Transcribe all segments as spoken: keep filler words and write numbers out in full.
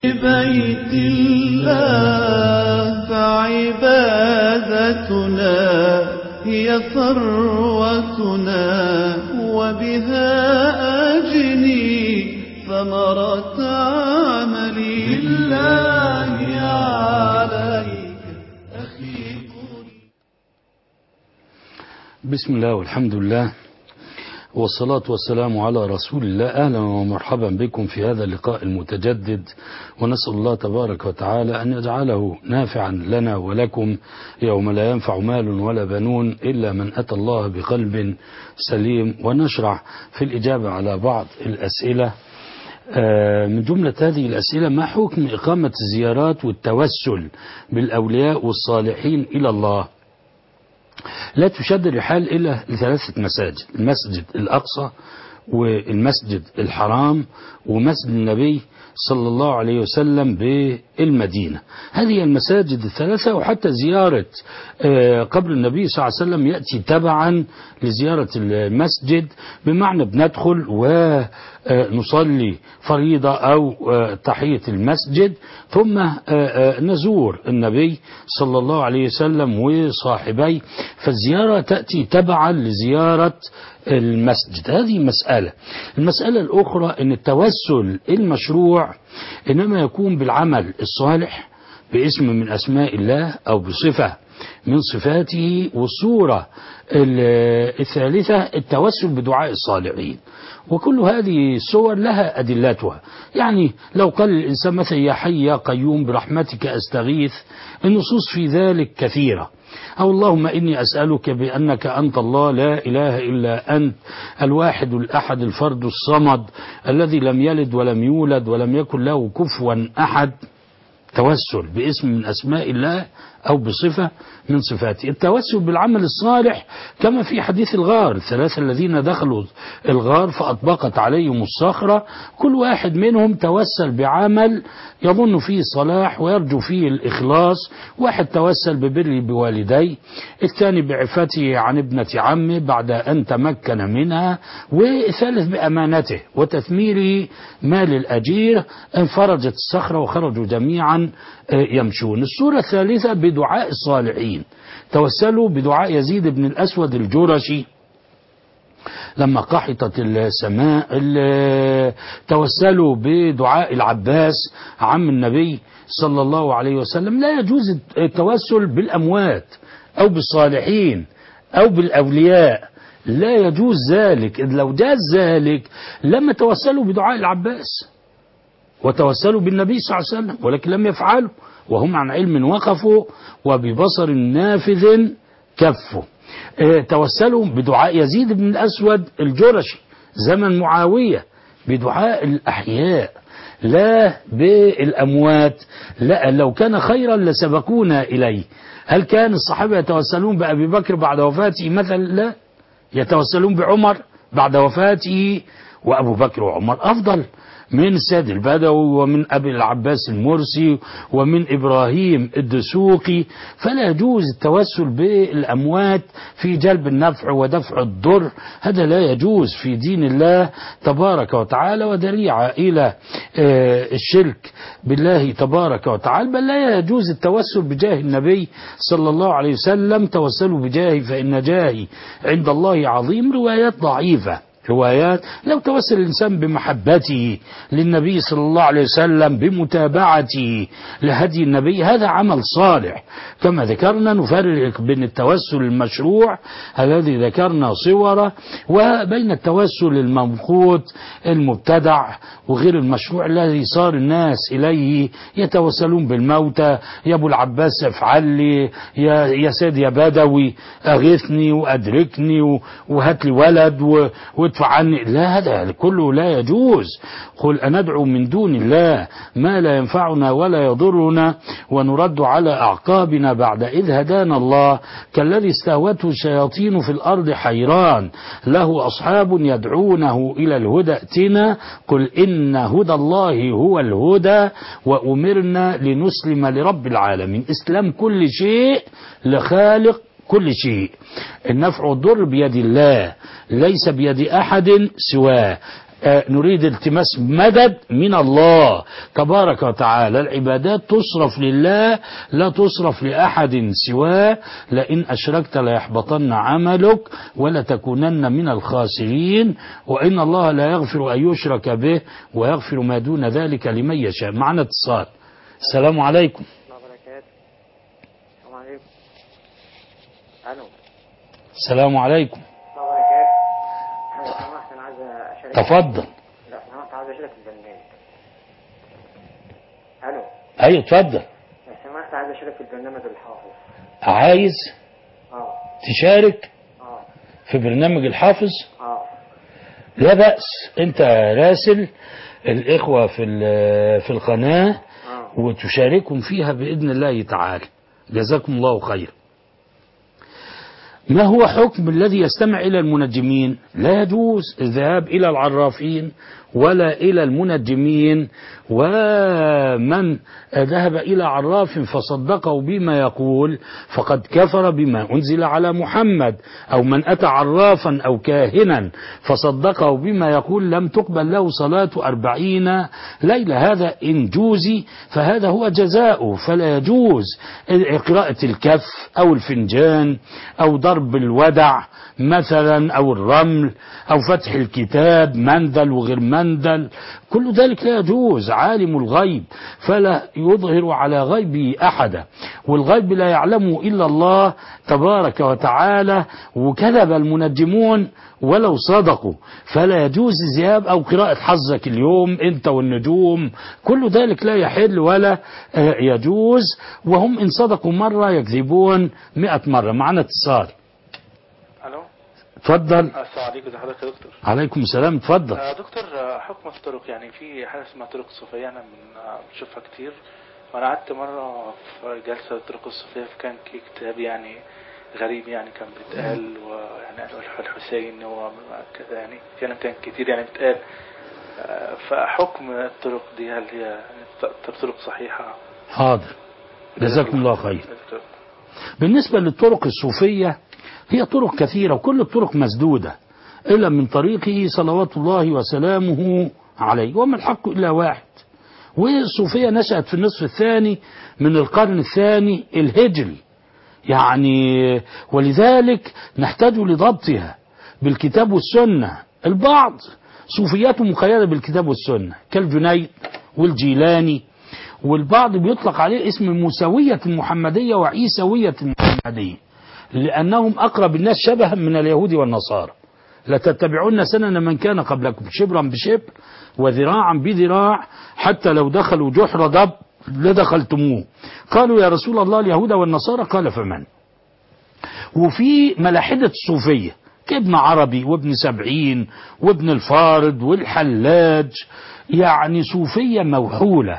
بيت الله فعبادتنا هي ثروتنا وبها أجني ثمرة عملي لله عليك أخي. بسم الله والحمد لله والصلاة والسلام على رسول الله. أهلا ومرحبا بكم في هذا اللقاء المتجدد، ونسأل الله تبارك وتعالى أن يجعله نافعا لنا ولكم يوم لا ينفع مال ولا بنون إلا من أتى الله بقلب سليم. ونشرع في الإجابة على بعض الأسئلة. من جملة هذه الأسئلة: ما حكم إقامة الزيارات والتوسل بالأولياء والصالحين إلى الله؟ لا تشد الرحال إلا لثلاثة مساجد: المسجد الأقصى والمسجد الحرام ومسجد النبي صلى الله عليه وسلم بالمدينة. هذه المساجد الثلاثة، وحتى زيارة قبر النبي صلى الله عليه وسلم يأتي تبعا لزيارة المسجد، بمعنى بندخل ونصلي فريضة أو تحية المسجد، ثم نزور النبي صلى الله عليه وسلم وصاحبيه، فالزيارة تأتي تبعا لزيارة المسجد. هذه مسألة. المسألة الأخرى أن التوسل المشروع إنما يكون بالعمل الصالح باسم من أسماء الله أو بصفة من صفاته. والصورة الثالثة التوسل بدعاء الصالحين، وكل هذه الصور لها أدلتها. يعني لو قال الإنسان مثلا: يا حي يا قيوم برحمتك أستغيث، النصوص في ذلك كثيرة. أو اللهم إني أسألك بأنك أنت الله لا إله إلا أنت الواحد الأحد الفرد الصمد الذي لم يلد ولم يولد ولم يكن له كفوا أحد. توسل باسم من أسماء الله أو بصفة من صفاته. التوسل بالعمل الصالح كما في حديث الغار: الثلاثة الذين دخلوا الغار فأطبقت عليهم الصخرة، كل واحد منهم توسل بعمل يظن فيه الصلاح ويرجو فيه الإخلاص. واحد توسل ببره بوالديه، الثاني بعفته عن ابنة عمه بعد أن تمكن منها، والثالث بأمانته وتثميره مال الأجير. انفرجت الصخرة وخرجوا جميعا يمشون. السورة الثالثة بدعاء الصالحين. توسلوا بدعاء يزيد بن الأسود الجرشي لما قحطت السماء. توسلوا بدعاء العباس عم النبي صلى الله عليه وسلم. لا يجوز التوسل بالأموات أو بالصالحين أو بالأولياء، لا يجوز ذلك. إذ لو جاز ذلك لما توسلوا بدعاء العباس وتوسلوا بالنبي صلى الله عليه وسلم، ولكن لم يفعلوا، وهم عن علم وقفوا وببصر نافذ كفوا. اه توسلوا بدعاء يزيد بن الأسود الجرشي زمن معاوية بدعاء الأحياء لا بالأموات. لا، لو كان خيرا لسبقونا إليه. هل كان الصحابة يتوسلون بأبي بكر بعد وفاته مثلا؟ لا، يتوسلون بعمر بعد وفاته، وأبو بكر وعمر أفضل من سيد البدوي ومن أبي العباس المرسي ومن إبراهيم الدسوقي. فلا يجوز التوسل بالأموات في جلب النفع ودفع الضر، هذا لا يجوز في دين الله تبارك وتعالى، وذريعة إلى الشرك بالله تبارك وتعالى. بل لا يجوز التوسل بجاه النبي صلى الله عليه وسلم: توسلوا بجاهي فإن جاهي عند الله عظيم. روايات ضعيفة، روايات. لو توسل الإنسان بمحبته للنبي صلى الله عليه وسلم بمتابعته لهدي النبي، هذا عمل صالح. كما ذكرنا نفرق بين التوسل المشروع الذي ذكرنا صوره وبين التوسل الممقوت المبتدع وغير المشروع الذي صار الناس إليه يتوسلون بالموتى: يا أبو العباس افعل لي، يا, يا سيد يا بدوي أغثني وأدركني وهات لي ولد و وادفع عني. لا، هذا كله لا يجوز. قل أندعو من دون الله ما لا ينفعنا ولا يضرنا ونرد على أعقابنا بعد إذ هدانا الله كالذي استهوته الشياطين في الأرض حيران له أصحاب يدعونه إلى الهدى ائتنا قل إن هدى الله هو الهدى وأمرنا لنسلم لرب العالمين. إسلام كل شيء لخالق كل شيء. النفع والضر بيد الله ليس بيد أحد سواه. نريد التماس مدد من الله تبارك وتعالى. العبادات تصرف لله لا تصرف لأحد سواه. لئن أشركت ليحبطن عملك ولتكونن من الخاسرين وإن الله لا يغفر أن يشرك به ويغفر ما دون ذلك لمن يشاء. معنا اتصال. السلام عليكم. السلام عليكم. الو. السلام عليكم. لو سمحت انا عايز اشارك. تفضل. لو سمحت عايز اشارك في البرنامج. الو. ايوه اتفضل. لو سمحت عايز اشارك في البرنامج الحافظ. عايز اه تشارك اه في برنامج الحافظ؟ اه لا بأس. انت راسل الاخوة في في القناة اه وتشاركهم فيها بإذن الله تعالى. جزاكم الله خير. ما هو حكم الذي يستمع إلى المنجمين؟ لا يجوز الذهاب إلى العرافين ولا إلى المنجمين. ومن ذهب إلى عراف فصدقه بما يقول فقد كفر بما أنزل على محمد. أو من أتى عرافا أو كاهنا فصدقه بما يقول لم تقبل له صلاة أربعين ليلة. هذا إن جوزي فهذا هو جزاؤه. فلا يجوز قراءة الكف أو الفنجان أو ضرب الودع مثلا أو الرمل أو فتح الكتاب مندل وغير مندل. كل ذلك لا يجوز. عالم الغيب فلا يظهر على غيبه أحدا والغيب لا يعلمه إلا الله تبارك وتعالى. وكذب المنجمون ولو صدقوا. فلا يجوز الذهاب أو قراءة حظك اليوم أنت والنجوم. كل ذلك لا يحل ولا يجوز. وهم إن صدقوا مرة يكذبون مئة مرة. معنا اتصال. الو. اتفضل. السلام عليكم. ازي حضرتك يا دكتور؟ عليكم السلام. اتفضل. آه دكتور، آه حكم الطرق، يعني في حاجه اسمها طرق صوفيه انا من آه بشوفها كتير. وانا قعدت مره في جلسه الطرق الصوفيه فكان في كتاب يعني غريب يعني كان بيتقال، ويعني الحسين هو كذا يعني كلام كان كتير يعني بيتقال. آه فحكم الطرق دي هل هي طرق صحيحه؟ حاضر. جزاكم الله خير. بالنسبة للطرق الصوفية هي طرق كثيرة وكل الطرق مسدودة إلا من طريقه صلوات الله وسلامه عليه. وما الحق إلا واحد. والصوفية نشأت في النصف الثاني من القرن الثاني الهجري يعني. ولذلك نحتاج لضبطها بالكتاب والسنة. البعض صوفياته مقيدة بالكتاب والسنة كالجنيد والجيلاني. والبعض بيطلق عليه اسم موسوية المحمدية وعيسوية المحمدية لأنهم أقرب الناس شبها من اليهود والنصارى. لتتبعون سنن من كان قبلكم شبرا بشبر وذراعا بذراع حتى لو دخلوا جحر ضب لدخلتموه. قالوا يا رسول الله اليهود والنصارى قال فمن. وفي ملاحدة الصوفية كابن عربي وابن سبعين وابن الفارض والحلاج يعني صوفية موحولة.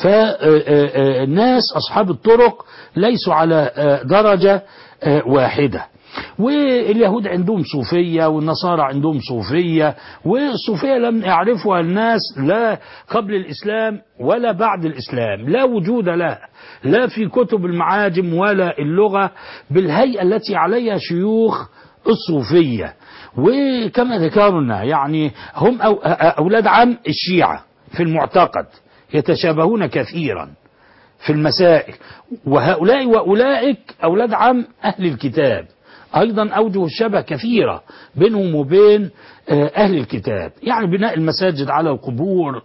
فالناس أصحاب الطرق ليسوا على درجة واحدة. واليهود عندهم صوفية والنصارى عندهم صوفية. والصوفية لم يعرفها الناس لا قبل الإسلام ولا بعد الإسلام. لا وجود لها لا في كتب المعاجم ولا اللغة بالهيئة التي عليها شيوخ الصوفية. وكما ذكرنا يعني هم أولاد عم الشيعة في المعتقد يتشابهون كثيرا في المسائل. وهؤلاء وأولئك أولاد عم أهل الكتاب أيضا أوجه الشبه كثيرة بينهم وبين أهل الكتاب. يعني بناء المساجد على القبور،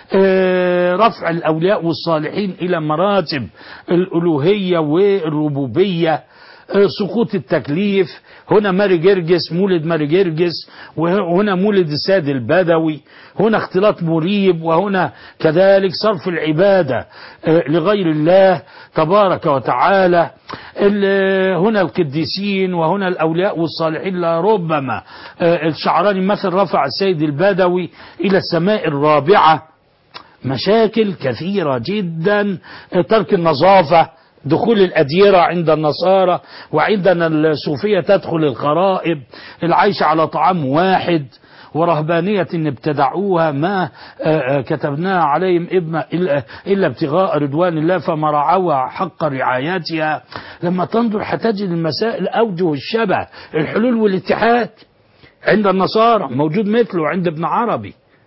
رفع الأولياء والصالحين إلى مراتب الألوهية والربوبية، سقوط التكليف. هنا ماري جرجس مولد ماري جرجس وهنا مولد السيد البدوي. هنا اختلاط مريب وهنا كذلك صرف العبادة لغير الله تبارك وتعالى. هنا القديسين وهنا الأولياء والصالحين. لربما الشعراني مثل رفع السيد البدوي إلى السماء الرابعة. مشاكل كثيرة جدا. ترك النظافة، دخول الأديرة عند النصارى، وعندنا الصوفية تدخل الخرائب، العيش على طعام واحد، ورهبانية ابتدعوها ما كتبناها عليهم إلا ابتغاء رضوان الله فما رعوها حق رعايتها. لما تنظر هتجد المسائل أوجه الشبه. الحلول والاتحاد عند النصارى موجود مثله عند ابن عربي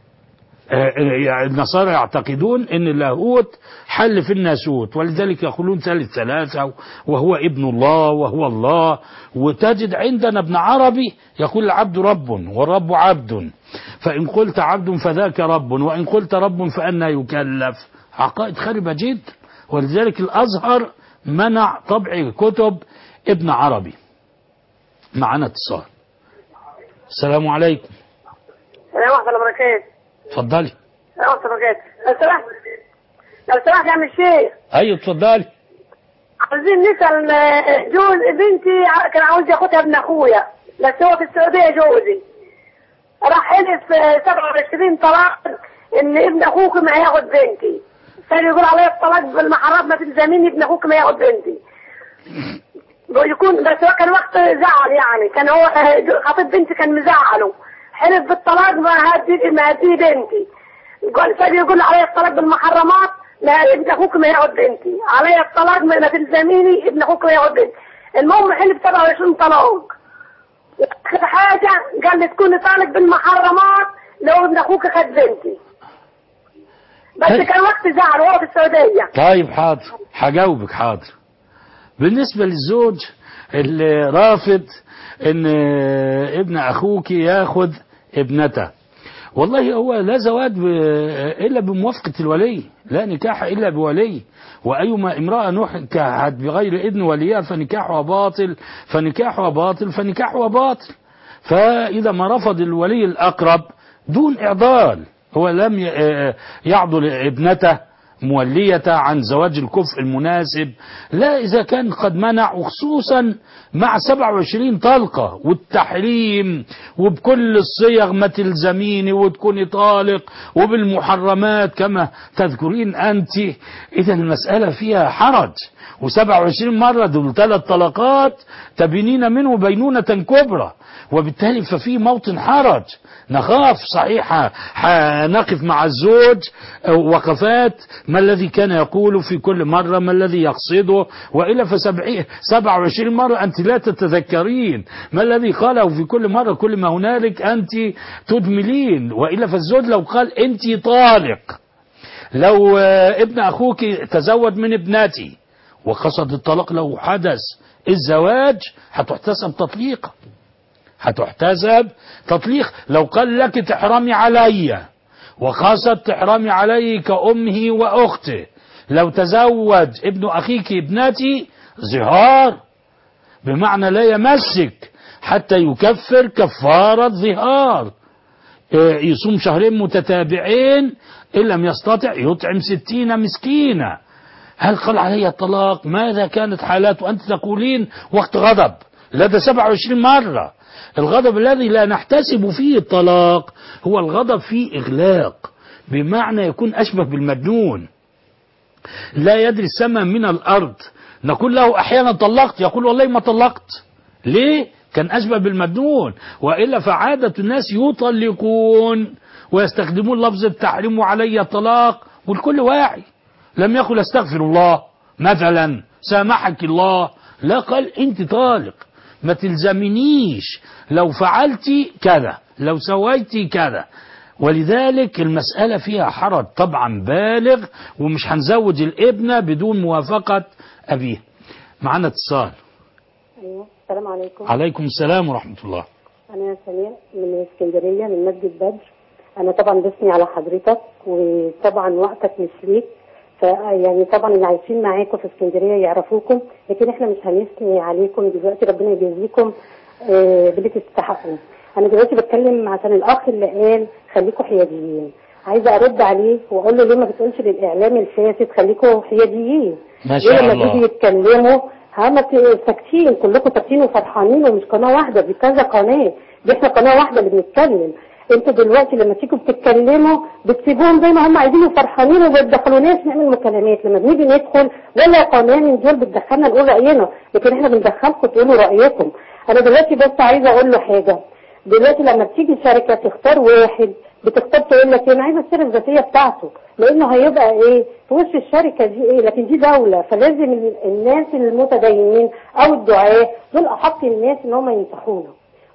يعني النصارى يعتقدون ان اللاهوت حل في الناسوت، ولذلك يقولون ثالث ثلاثة وهو ابن الله وهو الله. وتجد عندنا ابن عربي يقول العبد رب والرب عبد، فإن قلت عبد فذاك رب، وإن قلت رب فأنا يكلف. عقائد خربة جدا، ولذلك الأزهر منع طبع كتب ابن عربي. معنا اتصال. السلام عليكم. السلام ورحمة الله وبركاته. اتفضلي. السلام ورحمة الله وبركاته. لو سمحت لو سمحت يا عم الشيخ. ايوه اتفضلي. عايزين نسأل جوز بنتي كان عاوز ياخدها ابن اخويا، بس هو في السعودية جوزي راح حلف سبعة وعشرين طلاق ان ابن اخوك ما هياخد بنتي، كان يقول عليا الطلاق بالمحراب ما تلزميني ابن اخوك ما ياخد بنتي. يكون بس هو كان وقت زعل، يعني كان هو خطيب بنتي كان مزعله، حلف بالطلاق ما هدي ما هدي بنتي. قال فادي يقول عليا الطلاق بالمحرمات، لا ابن اخوك ما ياخد بنتي، عليا الطلاق ما تلزميني ابن اخوك ما ياخد بنتي. المهم حلف سبعة وعشرين طلاق. اخر حاجه قال لي تكوني طالق بالمحرمات لو ابن اخوك خد بنتي، بس كان وقت زعل وهو في السعوديه. طيب حاضر هجاوبك. حاضر. بالنسبه للزوج اللي رافض ان ابن اخوك ياخد ابنته، والله هو لا زواج الا بموافقه الولي، لا نكاح الا بولي، وايما امراه نكحت بغير اذن وليها فنكاحها باطل فنكاحها باطل فنكاحها باطل. فاذا ما رفض الولي الاقرب دون اعضال، هو لم يعضل ابنته مولية عن زواج الكفء المناسب، لا إذا كان قد منع، وخصوصا مع سبعة وعشرين طلقة والتحريم وبكل الصيغ ما تلزميني وتكوني طالق وبالمحرمات كما تذكرين أنت. إذا المسألة فيها حرج، وسبعة وعشرين مرة دول ثلاث طلقات تبينين منه بينونة كبرى، وبالتالي ففي موطن حرج. نخاف صحيح نقف مع الزوج وقفات ما الذي كان يقوله في كل مرة، ما الذي يقصده، وإلا فسبعة وعشرين مرة أنت لا تتذكرين ما الذي قاله في كل مرة، كل ما هنالك أنت تدملين. وإلا فالزوج لو قال أنت طالق، لو ابن أخوك تزوج من ابنتي وقصد الطلاق لو حدث الزواج هتحتسب تطليقة، هتحتسب تطليق. لو قال لك تحرمي علي وقصد تحرمي علي كأمه وأخته، لو تزوج ابن أخيك ابنتي زهار، بمعنى لا يمسك حتى يكفر كفارة ظهار، يصوم شهرين متتابعين، إن لم يستطع يطعم ستين مسكينة. هل قال علي الطلاق؟ ماذا كانت حالاته؟ أنت تقولين وقت غضب، لا ده سبعة وعشرين مرة. الغضب الذي لا نحتسب فيه الطلاق هو الغضب فيه إغلاق، بمعنى يكون أشبه بالمجنون لا يدري السماء من الأرض. نقول له أحيانا طلقت، يقول والله ما طلقت. ليه؟ كان أشبه بالمجنون. وإلا فعادة الناس يطلقون ويستخدمون لفظ التحريم وعلي الطلاق، والكل واعي، لم يقل استغفر الله مثلا سامحك الله، لا قال انت طالق ما تلزمنيش لو فعلتي كذا لو سويتي كذا. ولذلك المسألة فيها حرج طبعا بالغ، ومش هنزوج الابنة بدون موافقة أبيه. معنا اتصال. ايوه السلام عليكم. عليكم السلام ورحمة الله. انا سمير من اسكندرية من مسجد بدر. انا طبعا بسمي على حضرتك، وطبعا وقتك مش ليك، فيعني طبعا اللي عايشين معاكم في اسكندرية يعرفوكم، لكن احنا مش هنثني عليكم دلوقتي، ربنا يجازيكم باللي تستحقوا. انا دلوقتي بتكلم عشان الاخ اللي قال خليكم حياديين، عايزه ارد عليه واقول له ليه ما بتقولش للاعلام الفاسد خليكم حياديين؟ ما شاء الله. لما تيجي يتكلموا هم ساكتين، كلكم ساكتين وفرحانين، ومش قناه واحده، دي كذا قناه، دي احنا قناه واحده اللي بنتكلم. انتوا دلوقتي لما تيجوا بتتكلموا بتسيبوهم زي ما هم عايزين وفرحانين، وما بتدخلوناش نعمل مكالمات. لما بنيجي ندخل ولا قناه من دول بتدخلنا نقول راينا، لكن احنا بندخلكم تقولوا رايكم. انا دلوقتي بس عايزه اقول له حاجه. دلوقتي لما بتيجي شركه تختار واحد، بتختار تقول لك انا عايزه السيره الذاتيه بتاعته، لانه هيبقى ايه في وش الشركه دي ايه، لكن دي دوله، فلازم الناس المتدينين او الدعاه دول احق الناس ان هم ينصحونا.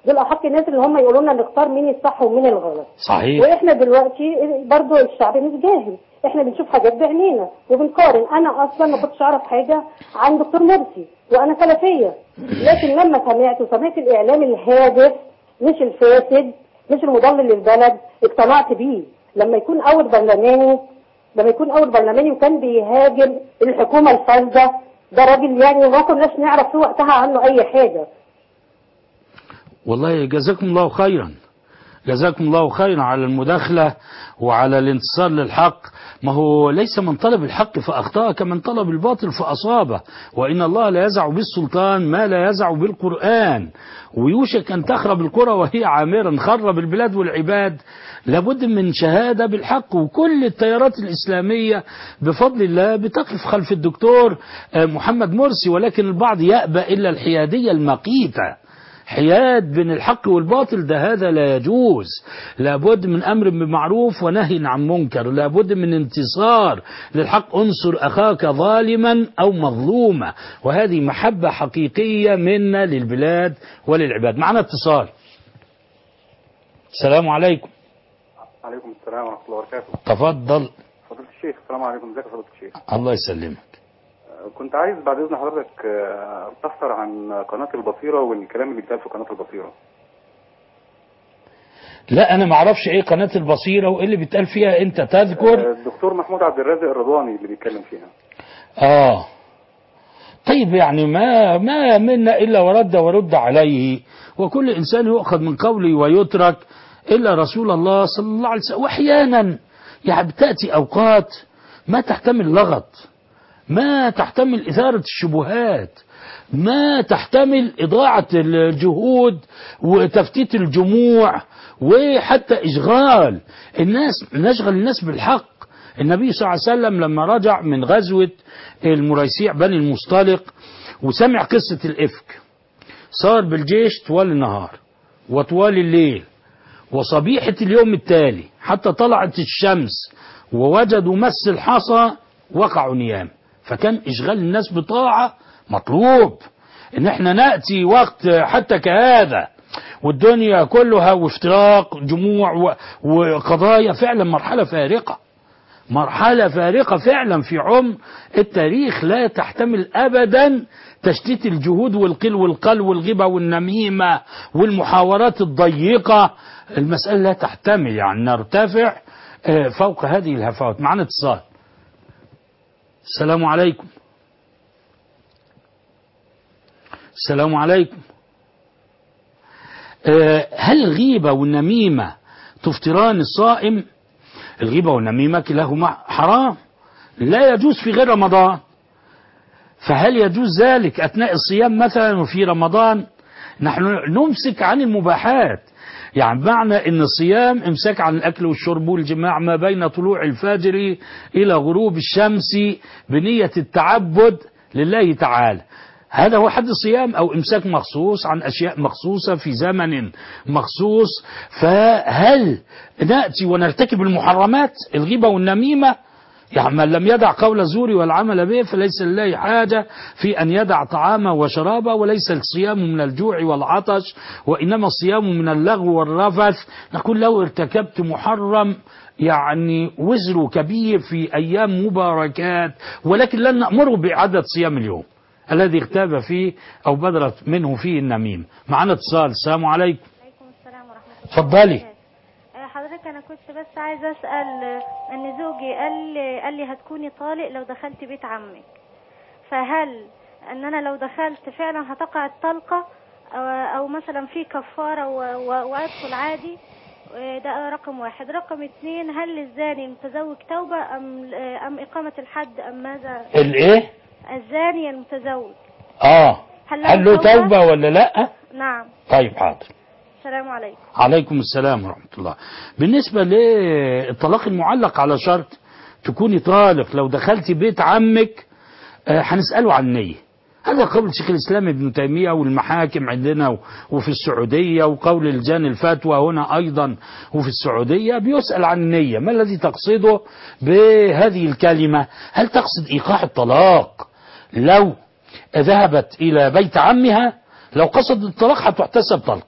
دول احق الناس اللي هم يقولوا لنا نختار مين الصح ومين الغلط. صحيح. واحنا دلوقتي برضو الشعب مش جاهل، احنا بنشوف حاجات بعينينا وبنقارن. انا اصلا ما كنتش اعرف حاجه عن دكتور مرسي وانا سلفيه، لكن لما سمعت وسمعت الاعلام الهادف مش الفاسد مش المضلل للبلد اقتنعت بيه. لما يكون اول برلماني لما يكون اول برلماني وكان بيهاجم الحكومه الفاسده، ده راجل يعني ما كناش نعرف في وقتها عنه اي حاجه. والله جزاكم الله خيرا، جزاكم الله خيرا على المداخلة وعلى الانتصار للحق. ما هو ليس من طلب الحق فأخطأ كمن طلب الباطل فأصابه، وإن الله لا يزع بالسلطان ما لا يزع بالقرآن. ويوشك أن تخرب القرى وهي عامرة، خرب البلاد والعباد. لابد من شهادة بالحق، وكل التيارات الإسلامية بفضل الله بتقف خلف الدكتور محمد مرسي، ولكن البعض يأبى إلا الحيادية المقيتة. حياد بين الحق والباطل ده هذا لا يجوز. لابد من أمر بمعروف ونهي عن منكر، لابد من انتصار للحق. انصر أخاك ظالما أو مظلوما، وهذه محبة حقيقية منا للبلاد وللعباد. معنا اتصال. السلام عليكم. عليكم السلام ورحمة الله وبركاته. تفضل فضيلة الشيخ. السلام عليكم. ازيك يا فضيلة الشيخ؟ الله يسلمك. كنت عايز بعد إذن حضرتك تفسر عن قناة البصيرة والكلام اللي بيتقال في قناة البصيرة. لا أنا ما اعرفش إيه قناة البصيرة وإيه اللي بيتقال فيها. أنت تذكر الدكتور محمود عبد الرازق الرضواني اللي بيتكلم فيها. آه طيب، يعني ما ما منا إلا ورد ورد عليه، وكل إنسان يؤخذ من قوله ويترك إلا رسول الله صلى الله عليه وسلم. وأحيانا يعني بتأتي أوقات ما تحتمل لغط، ما تحتمل إثارة الشبهات، ما تحتمل إضاعة الجهود وتفتيت الجموع وحتى إشغال الناس، نشغل الناس بالحق. النبي صلى الله عليه وسلم لما رجع من غزوة المريسيع بني المصطلق وسمع قصة الإفك، صار بالجيش طوال النهار وطوال الليل وصبيحة اليوم التالي حتى طلعت الشمس ووجدوا مس الحصى وقعوا نيام. فكان إشغال الناس بطاعة مطلوب. إن احنا نأتي وقت حتى كهذا والدنيا كلها وافتراق جموع وقضايا، فعلا مرحلة فارقة، مرحلة فارقة فعلا في عمر التاريخ، لا تحتمل أبدا تشتيت الجهود والقل والقل والغيبة والنميمة والمحاورات الضيقة. المسألة لا تحتمل يعني نرتفع فوق هذه الهفوات. معنا اتصال. السلام عليكم. السلام عليكم. هل الغيبة والنميمة تفطران الصائم؟ الغيبة والنميمة كلاهما حرام، لا يجوز في غير رمضان. فهل يجوز ذلك أثناء الصيام مثلا وفي رمضان؟ نحن نمسك عن المباحات، يعني معنى ان الصيام امساك عن الاكل والشرب والجماع ما بين طلوع الفجر الى غروب الشمس بنية التعبد لله تعالى. هذا هو حد الصيام، او امساك مخصوص عن اشياء مخصوصة في زمن مخصوص. فهل نأتي ونرتكب المحرمات الغيبة والنميمة؟ يعني من لم يدع قول الزور والعمل به فليس لله حاجة في أن يدع طعامه وشرابه. وليس الصيام من الجوع والعطش، وإنما الصيام من اللغو والرفث. نقول لو ارتكبت محرم يعني وزر كبير في أيام مباركات، ولكن لن نأمره بإعادة صيام اليوم الذي اغتاب فيه أو بدرت منه فيه النميم. معنا اتصال. السلام عليكم. عليكم السلام ورحمة الله. اتفضلي. حضرتك أنا كنت بس عايزة أسأل أن زوجي قال لي, قال لي هتكوني طالق لو دخلت بيت عمك، فهل أن أنا لو دخلت فعلا هتقع الطلقة أو, أو مثلا في كفارة وأدخل عادي؟ ده رقم واحد. رقم اثنين، هل الزاني المتزوج توبة أم, أم إقامة الحد أم ماذا؟ الإيه؟ الزاني المتزوج آه هل, هل له توبة؟, توبة ولا لأ؟ نعم. طيب حاضر. السلام عليكم. عليكم السلام ورحمة الله. بالنسبة للطلاق المعلق على شرط تكوني طالق لو دخلتي بيت عمك، هنسأله عن النية. هذا قول الشيخ الإسلام ابن تيمية والمحاكم عندنا وفي السعودية، وقول لجان الفتوى هنا أيضا وفي السعودية بيسأل عن النية. ما الذي تقصده بهذه الكلمة؟ هل تقصد إيقاع الطلاق لو ذهبت إلى بيت عمها؟ لو قصد الطلاق هتحتسب طلق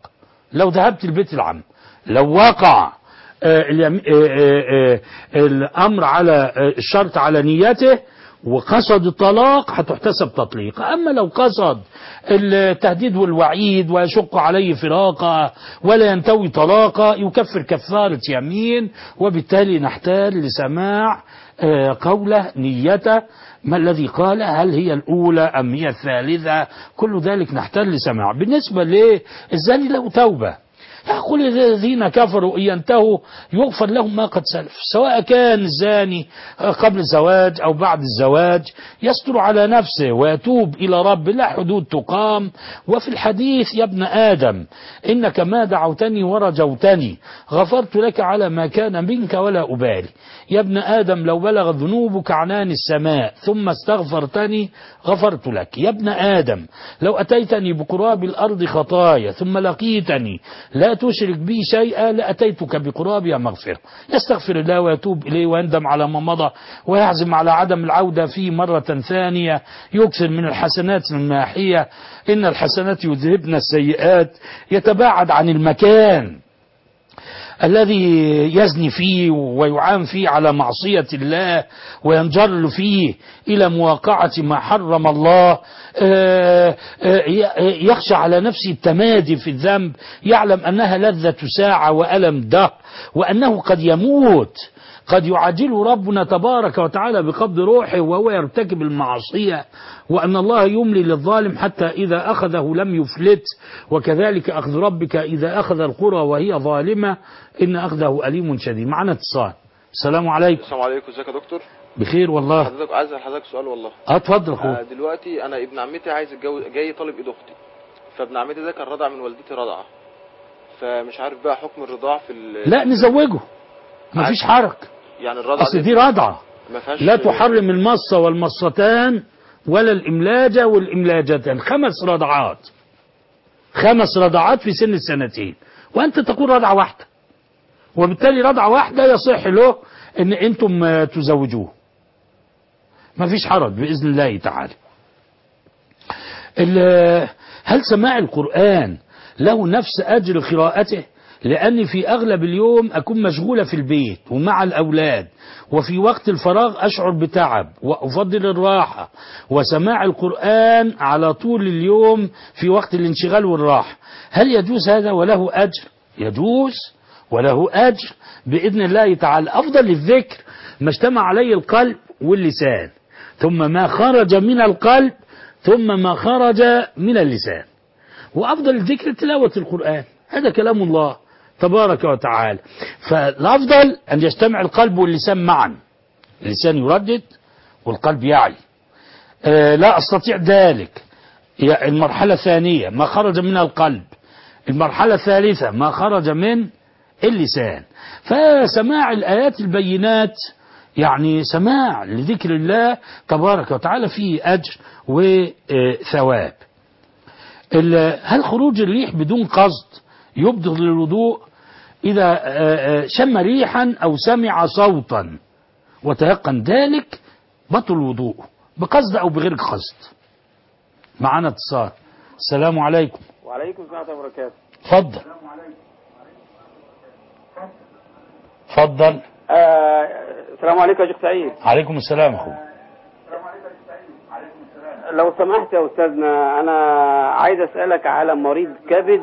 لو ذهبت البيت العم لو وقع آه اليم... آه آه آه الأمر على آه الشرط على نيته وقصد الطلاق هتحتسب تطليق. أما لو قصد التهديد والوعيد ويشق عليه فراقه ولا ينتوي طلاقه يكفر كفارة يمين، وبالتالي نحتاج لسماع آه قوله نيته ما الذي قال، هل هي الأولى أم هي الثالثة، كل ذلك نحتاج لسماع. بالنسبة للزاني له توبة، يقول الذين كفروا إن ينتهوا يغفر لهم ما قد سلف، سواء كان الزاني قبل الزواج أو بعد الزواج يستر على نفسه ويتوب إلى رب لا حدود تقام. وفي الحديث يا ابن آدم إنك ما دعوتني ورجوتني غفرت لك على ما كان منك ولا أبالي. يا ابن آدم لو بلغ ذنوبك عنان السماء ثم استغفرتني غفرت لك. يا ابن آدم لو أتيتني بقراب الأرض خطايا ثم لقيتني لا تشرك بي شيئا لأتيتك بقرابها مغفرة. يستغفر الله ويتوب إليه ويندم على ما مضى ويعزم على عدم العودة فيه مرة ثانية. يكثر من الحسنات الماحية، إن الحسنات يذهبن السيئات. يتباعد عن المكان الذي يزني فيه ويعان فيه على معصية الله وينجر فيه إلى مواقعة ما حرم الله. يخشى على نفسه التمادي في الذنب، يعلم أنها لذة ساعة وألم دهر وأنه قد يموت، قد يعجله ربنا تبارك وتعالى بقبض روحه وهو يرتكب المعصية، وأن الله يملي للظالم حتى إذا أخذه لم يفلت، وكذلك أخذ ربك إذا أخذ القرى وهي ظالمة إن أخذه أليم شديد. معنا اتصال. السلام عليكم. السلام عليكم، ازيك يا دكتور؟ بخير والله. حضرتك عايز حضرتك سؤال والله. اه اتفضل اخويا. آه دلوقتي انا ابن عمتي عايز يتجوز، جاي طالب ايد اختي، فابن عمتي ده كان رضع من والدتي رضعه، فمش عارف بقى حكم الرضاع في ال... لا نزوجه مفيش حرج، يعني الرضعه اصل دي رضعه لا تحرم المصة والمصتان ولا الإملاجة والإملاجتان. خمس رضعات خمس رضعات في سن السنتين، وأنت تقول رضعة واحدة، وبالتالي رضعة واحدة يصح له أن أنتم تزوجوه، ما فيش حرج بإذن الله تعالى. هل سماع القرآن له نفس أجر قراءته؟ لأني في أغلب اليوم أكون مشغولة في البيت ومع الأولاد، وفي وقت الفراغ أشعر بتعب وأفضل الراحة، وسماع القرآن على طول اليوم في وقت الانشغال والراحة. هل يجوز هذا وله أجر؟ يجوز وله أجر بإذن الله تعالى. أفضل الذكر ما اجتمع عليه القلب واللسان، ثم ما خرج من القلب، ثم ما خرج من اللسان. وأفضل الذكر تلاوة القرآن، هذا كلام الله تبارك وتعالى. فالأفضل أن يجتمع القلب واللسان معا، اللسان يردد والقلب يعي. أه لا أستطيع ذلك. المرحلة الثانية ما خرج من القلب، المرحلة الثالثة ما خرج من اللسان. فسماع الآيات البينات يعني سماع لذكر الله تبارك وتعالى فيه أجر وثواب. هل خروج الريح بدون قصد يبدل للوضوء؟ إذا شم ريحا أو سمع صوتا وتيقن ذلك بطل الوضوء بقصد أو بغير قصد. معنا اتصال. السلام عليكم. وعليكم السلام ورحمة الله وبركاته. اتفضل. اتفضل. آه السلام عليكم يا شيخ سعيد. عليكم السلام اخو. لو سمحت يا أستاذنا، أنا عايز أسألك على مريض كبد،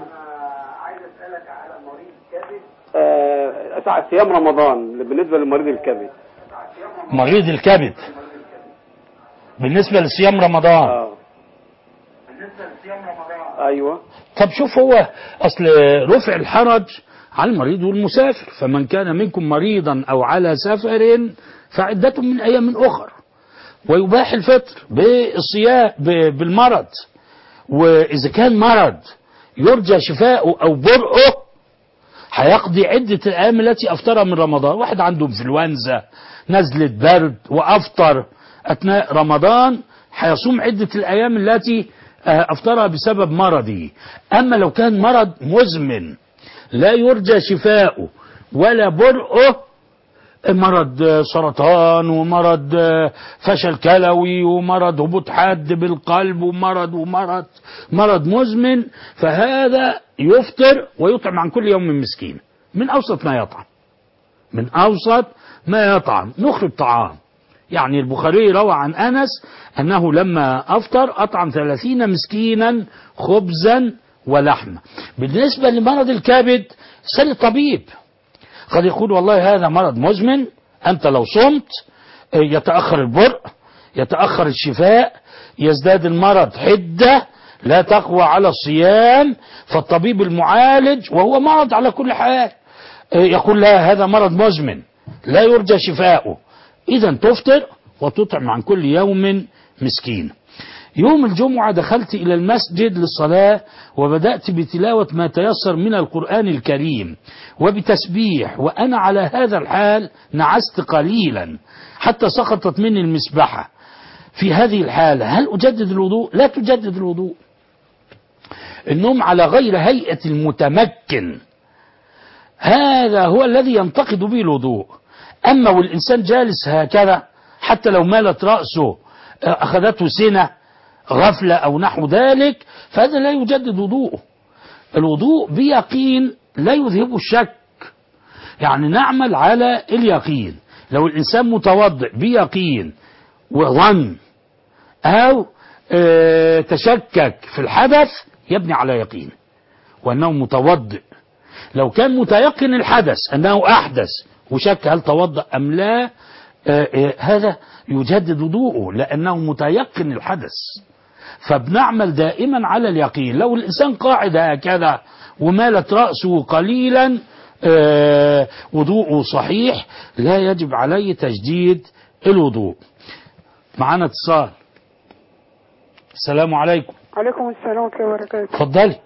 آه ساعة صيام رمضان بالنسبة لمريض الكبد. مريض الكبد بالنسبة لصيام رمضان. آه. بالنسبة لصيام رمضان. أيوة. طب شوف، هو أصل رفع الحرج على المريض والمسافر، فمن كان منكم مريضا أو على سفر فعدة من أيام أخر، ويباح الفطر بالصيام بالمرض. وإذا كان مرض يرجى شفاؤه أو برئه هيقضي عدة الأيام التي أفطرها من رمضان. واحد عنده انفلونزا، نزلة برد، وأفطر أثناء رمضان، هيصوم عدة الأيام التي أفطرها بسبب مرضه. أما لو كان مرض مزمن لا يرجى شفاؤه ولا برئه مرض سرطان ومرض فشل كلوي ومرض هبوط حاد بالقلب ومرض ومرض مرض مزمن، فهذا يفطر ويطعم عن كل يوم مسكين من أوسط ما يطعم، من أوسط ما يطعم نخرج طعام. يعني البخاري روى عن أنس أنه لما أفطر أطعم ثلاثين مسكينا خبزا ولحمة. بالنسبة لمرض الكبد سل الطبيب، قد يقول والله هذا مرض مزمن، أنت لو صمت يتأخر البرء، يتأخر الشفاء، يزداد المرض حدة، لا تقوى على الصيام، فالطبيب المعالج وهو مرض على كل حال يقول لا هذا مرض مزمن لا يرجى شفاؤه، إذا تفطر وتطعم عن كل يوم مسكين. يوم الجمعة دخلت إلى المسجد للصلاة وبدأت بتلاوة ما تيسر من القرآن الكريم وبتسبيح، وأنا على هذا الحال نعست قليلا حتى سقطت مني المسبحة. في هذه الحالة هل أجدد الوضوء؟ لا تجدد الوضوء. النوم على غير هيئة المتمكن هذا هو الذي ينتقد به الوضوء. أما والإنسان جالس هكذا حتى لو مالت رأسه أخذته سنة غفلة أو نحو ذلك فهذا لا يجدد وضوءه. الوضوء بيقين لا يذهب الشك، يعني نعمل على اليقين. لو الإنسان متوضئ بيقين وظن أو اه تشكك في الحدث يبني على يقين وأنه متوضئ. لو كان متيقن الحدث أنه أحدث وشك هل توضأ أم لا اه اه هذا يجدد وضوءه لأنه متيقن الحدث. فبنعمل دائما على اليقين. لو الإنسان قاعد هكذا ومالت رأسه قليلا اه وضوءه صحيح لا يجب عليه تجديد الوضوء. معنا اتصال. السلام عليكم. عليكم السلام ورحمة الله وبركاته. اتفضلي.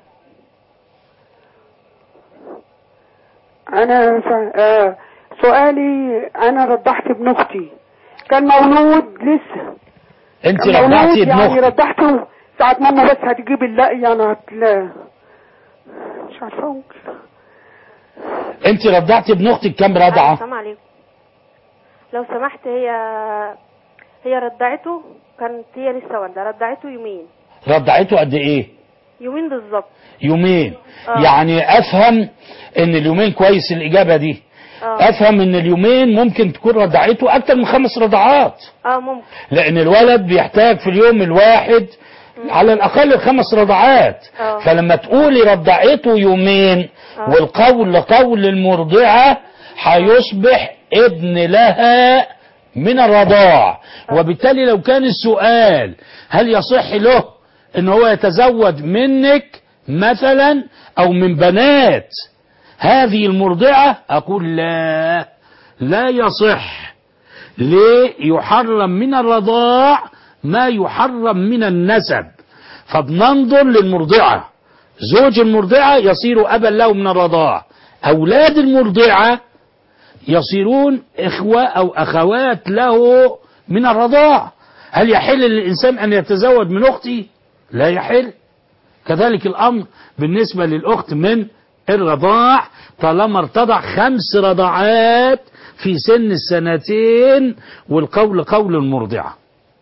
أنا ف... آه سؤالي أنا رضعت ابن أختي كان مولود لسه. أنت رضعتي ابن يعني أختي؟ رضعته ساعة ماما بس هتجيب اللقي أنا هتلا مش عارفة أقول. أنت رضعتي ابن أختك كم رضعة؟ السلام عليكم. لو سمحت هي هي رضعته كانت هي لسه والدة رضعته يومين. رضعته قد إيه؟ يومين بالظبط. يومين. آه. يعني أفهم إن اليومين كويس الإجابة دي. آه. أفهم إن اليومين ممكن تكون رضعته أكتر من خمس رضعات. اه ممكن. لأن الولد بيحتاج في اليوم الواحد م. على الأقل خمس رضعات. آه. فلما تقولي رضعته يومين آه. والقول لقول المرضعة هيصبح ابن لها من الرضاع. آه. وبالتالي لو كان السؤال هل يصح له إن هو يتزوج منك مثلا أو من بنات هذه المرضعة أقول لا لا يصح. ليه؟ يحرم من الرضاع ما يحرم من النسب. فبننظر للمرضعة، زوج المرضعة يصير أبا له من الرضاع، أولاد المرضعة يصيرون إخوة أو أخوات له من الرضاع. هل يحل للإنسان أن يتزوج من أختي؟ لا يحل. كذلك الأمر بالنسبة للأخت من الرضاع طالما ارتضع خمس رضعات في سن السنتين، والقول قول المرضعة.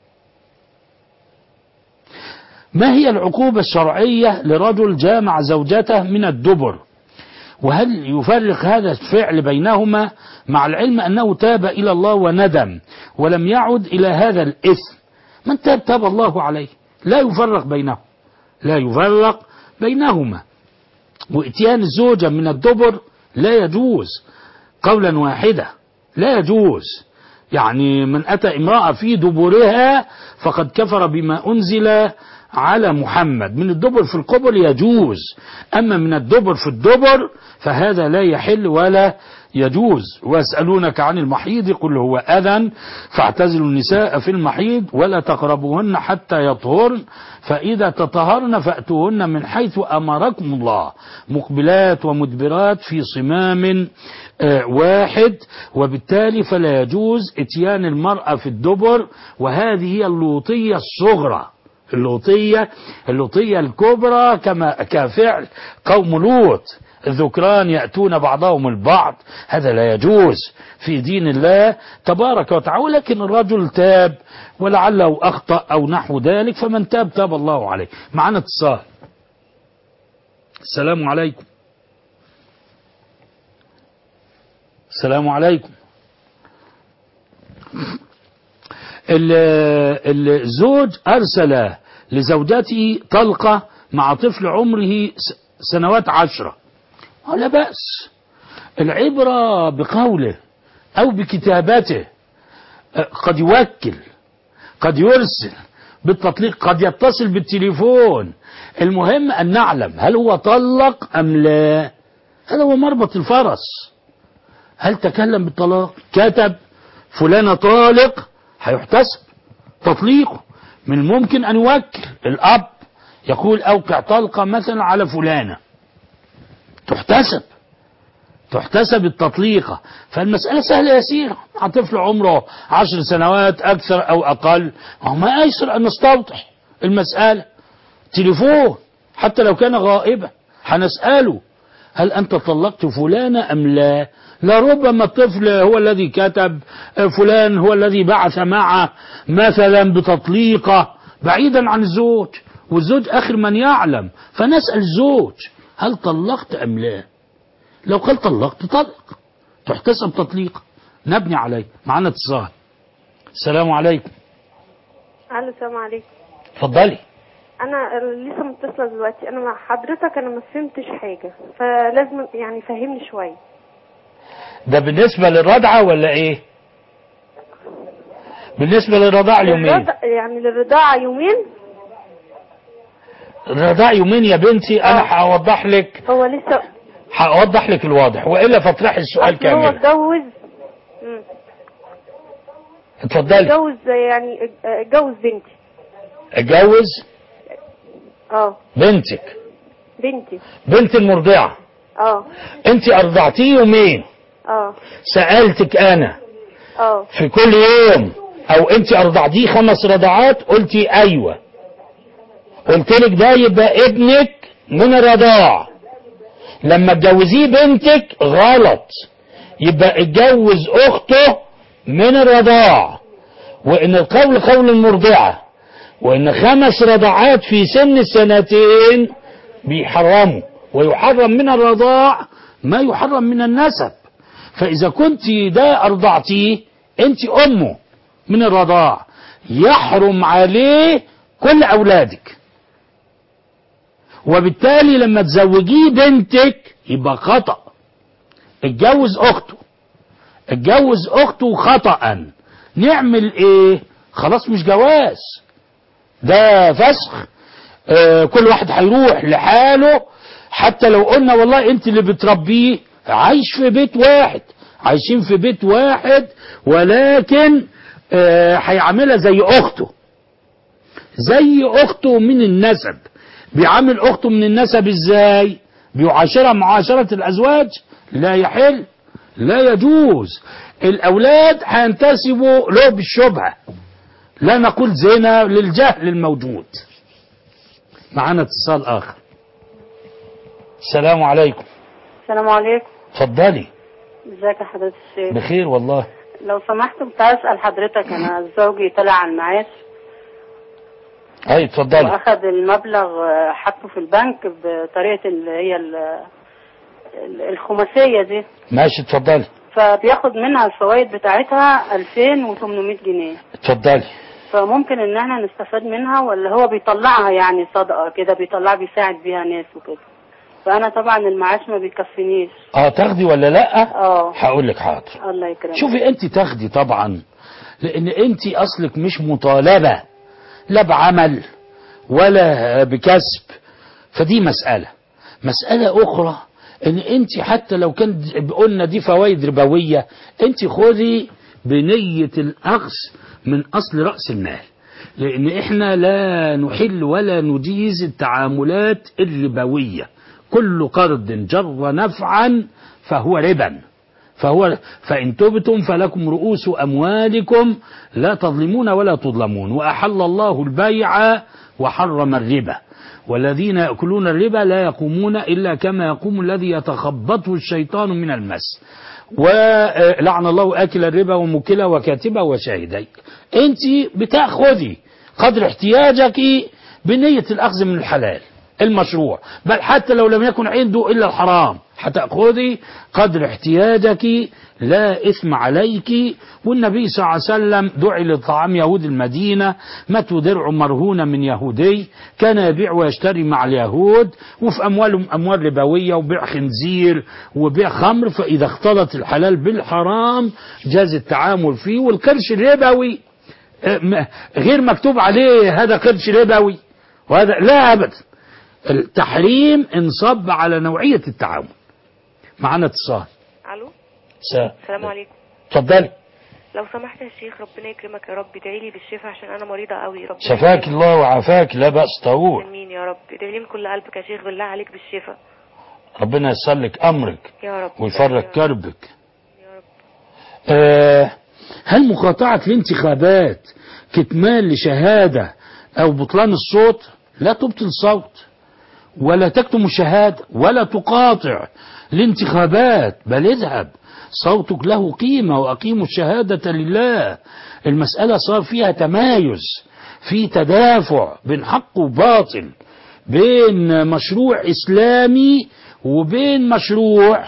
ما هي العقوبة الشرعية لرجل جامع زوجته من الدبر؟ وهل يفرق هذا الفعل بينهما مع العلم أنه تاب إلى الله وندم ولم يعد إلى هذا الإثم؟ من تاب تاب الله عليه. لا يفرق بينهم، لا يفرق بينهما. واتيان الزوجة من الدبر لا يجوز قولا واحدة، لا يجوز. يعني من أتى امرأة في دبرها فقد كفر بما أنزل على محمد. من الدبر في القبر يجوز، أما من الدبر في الدبر فهذا لا يحل ولا يجوز. ويسألونك عن المحيض قل هو أذى فاعتزلوا النساء في المحيض ولا تقربوهن حتى يطهرن فإذا تطهرن فأتوهن من حيث أمركم الله مقبلات ومدبرات في صمام واحد. وبالتالي فلا يجوز اتيان المرأة في الدبر. وهذه هي اللوطية الصغرى. اللوطية اللوطية الكبرى كما كفعل قوم لوط. ذكران يأتون بعضهم البعض، هذا لا يجوز في دين الله تبارك وتعالى. ولكن الرجل تاب ولعله أخطأ أو نحو ذلك، فمن تاب تاب الله عليه. معنا اتصال. السلام عليكم. السلام عليكم. الزوج أرسل لزوجته طلقة مع طفل عمره سنوات عشرة، ولا بأس. العبرة بقوله أو بكتابته. قد يوكل، قد يرسل بالتطليق، قد يتصل بالتليفون. المهم أن نعلم هل هو طلق أم لا. هذا هو مربط الفرس. هل تكلم بالطلاق، كتب فلانة طالق، هيحتسب تطليقه. من الممكن أن يوكل الأب يقول أوقع طلقة مثلا على فلانة، تحتسب تحتسب التطليقة. فالمسألة سهلة يسيرة. مع طفل عمره عشر سنوات أكثر أو أقل، ما أيسر أن نستوضح المسألة. تليفون حتى لو كان غائبا هنسأله هل أنت طلقت فلانة أم لا. لربما الطفل هو الذي كتب، فلان هو الذي بعث معه مثلا بتطليقة بعيدا عن الزوج، والزوج آخر من يعلم. فنسأل الزوج هل طلقت أم لا. لو قال طلقت طلق، تحتسب تطليقة، نبني عليه. معنا اتصال. السلام عليكم. الو السلام عليكم. اتفضلي. انا لسه متصله دلوقتي، انا مع حضرتك انا ما فهمتش حاجه، فلازم يعني فهمني شويه. ده بالنسبه للرضعه ولا ايه؟ بالنسبه للرضاعه يومين. يعني للرضاعه يومين. الرضاعه يومين يا بنتي. انا هوضح لك. هو لسه هوضح لك الواضح والا فترحي السؤال كامل. هو اتجوز. اتفضلي. اتجوز يعني اتجوز بنتي. اتجوز اه بنتك. بنتي بنت المرضعة. اه انت ارضعتيه يومين. اه سألتك انا اه في كل يوم او انت ارضعتيه خمس رضعات، قلتي ايوه. قلت لك ده يبقى ابنك من الرضاع. لما تجوزيه بنتك غلط، يبقى اتجوز اخته من الرضاع. وان القول قول المرضعة، وان خمس رضعات في سن السنتين بيحرموا، ويحرم من الرضاع ما يحرم من النسب. فاذا كنت ده ارضعتيه انت امه من الرضاع، يحرم عليه كل اولادك. وبالتالي لما تزوجيه بنتك يبقى خطأ. اتجوز اخته، اتجوز اخته خطأ. نعمل ايه؟ خلاص مش جواز، ده فسخ. آه كل واحد هيروح لحاله. حتى لو قلنا والله انت اللي بتربيه، عايش في بيت واحد، عايشين في بيت واحد، ولكن هيعاملها آه زي اخته، زي اخته من النسب. بيعامل اخته من النسب ازاي؟ بيعاشرها معاشرة الازواج، لا يحل، لا يجوز. الاولاد هينتسبوا له بالشبهة، لا نقول زنا للجهل الموجود. معنا اتصال اخر. السلام عليكم. السلام عليكم. اتفضلي. ازيك يا حضرة الشيخ؟ بخير والله. لو سمحت كنت اسال حضرتك، انا زوجي طلع على المعاش. اي اتفضلي. واخد المبلغ حطه في البنك بطريقه اللي هي الخماسيه دي. ماشي اتفضلي. فبياخد منها الفوائد بتاعتها ألفين وثمانمائة جنيه. اتفضلي. فممكن ان احنا نستفاد منها ولا هو بيطلعها يعني صدقه كده، بيطلعها بيساعد بيها ناس وكده؟ فانا طبعا المعاش ما بيكفينيش. اه تاخدي ولا لا؟ اه هقول لك حاضر. الله يكرمك. شوفي انت تاخدي طبعا، لان انت اصلك مش مطالبة لا بعمل ولا بكسب. فدي مسألة. مسألة اخرى ان انت حتى لو كان قلنا دي فوائد ربوية، انت خذي بنية الاخذ من اصل رأس المال، لان احنا لا نحل ولا نجيز التعاملات الربوية. كل قرض جر نفعا فهو ربا، فهو فإن تبتم فلكم رؤوس أموالكم لا تظلمون ولا تظلمون. وأحل الله البيع وحرم الربا، والذين يأكلون الربا لا يقومون إلا كما يقوم الذي يتخبطه الشيطان من المس، ولعن الله آكل الربا وموكله وكاتبه وشاهديه. أنت بتأخذي قدر احتياجك بنية الأخذ من الحلال المشروع، بل حتى لو لم يكن عنده إلا الحرام هتأخذي قدر احتياجك لا إثم عليك. والنبي صلى الله عليه وسلم دعي لطعام يهود المدينة، ماتوا درع مرهونة من يهودي كان يبيع ويشتري مع اليهود، وفي أموالهم أموال ربوية وبيع خنزير وبيع خمر، فإذا اختلط الحلال بالحرام جاز التعامل فيه. والقرش الربوي غير مكتوب عليه هذا قرش ربوي وهذا لا أبدا، التحريم انصب على نوعية التعامل. معنا اتصال. الو سلام. السلام عليكم. اتفضلي. لو سمحت يا شيخ ربنا يكرمك يا رب، ادعي لي بالشفاء عشان انا مريضه قوي. ربنا شفاك الله وعافاك، لا بأس طهور. امين يا رب، ادعي لي من كل قلبك يا شيخ بالله عليك بالشفاء. ربنا ييسر لك امرك يا رب ويفرج كربك. يا رب. آه هل مقاطعة الانتخابات كتمان لشهادة او بطلان الصوت؟ لا تبطل الصوت ولا تكتم الشهادة ولا تقاطع الانتخابات، بل اذهب صوتك له قيمة وأقيموا الشهادة لله. المسألة صار فيها تمايز، في تدافع بين حق وباطل، بين مشروع إسلامي وبين مشروع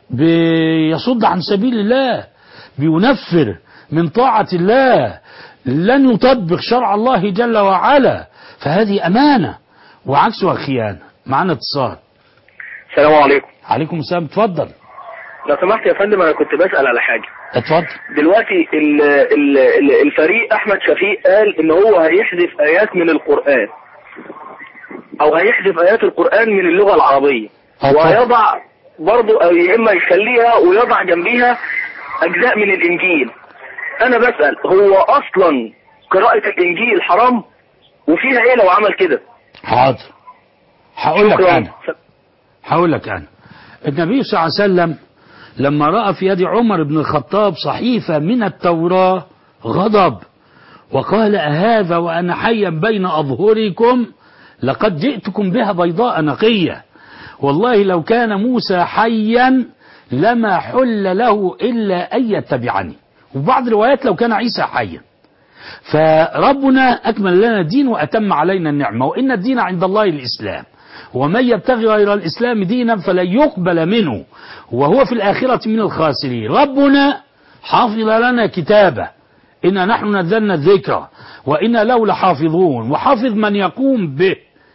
بيصد عن سبيل الله، بينفر من طاعة الله، لن يطبق شرع الله جل وعلا، فهذه أمانة وعكسها خيانة. معنا اتصال. السلام عليكم. عليكم السلام. اتفضل. لو سمحت يا فندم انا كنت بسأل على حاجة. اتفضل. دلوقتي ال ال ال الفريق احمد شفيق قال ان هو هيحذف ايات من القرآن او هيحذف ايات القرآن من اللغة العربية، وهيضع برضو يا اما يخليها ويضع جنبيها اجزاء من الانجيل. انا بسأل هو اصلا قراءة الانجيل حرام؟ وفيها ايه لو عمل كده؟ حاضر هقول لك انا هقول لك انا النبي صلى الله عليه وسلم لما رأى في يد عمر بن الخطاب صحيفة من التوراة غضب وقال أهذا وأنا حيا بين أظهركم لقد جئتكم بها بيضاء نقية، والله لو كان موسى حيا لما حل له إلا أن يتبعني، وبعض الروايات لو كان عيسى حيا. فربنا أكمل لنا الدين وأتم علينا النعمة، وإن الدين عند الله الإسلام، ومن يبتغي غير الإسلام دينا فلن يقبل منه وهو في الآخرة من الخاسرين. ربنا حافظ لنا كتابه، إنا نحن نزلنا الذكر وإنا له لحافظون، وحافظ من يقوم به.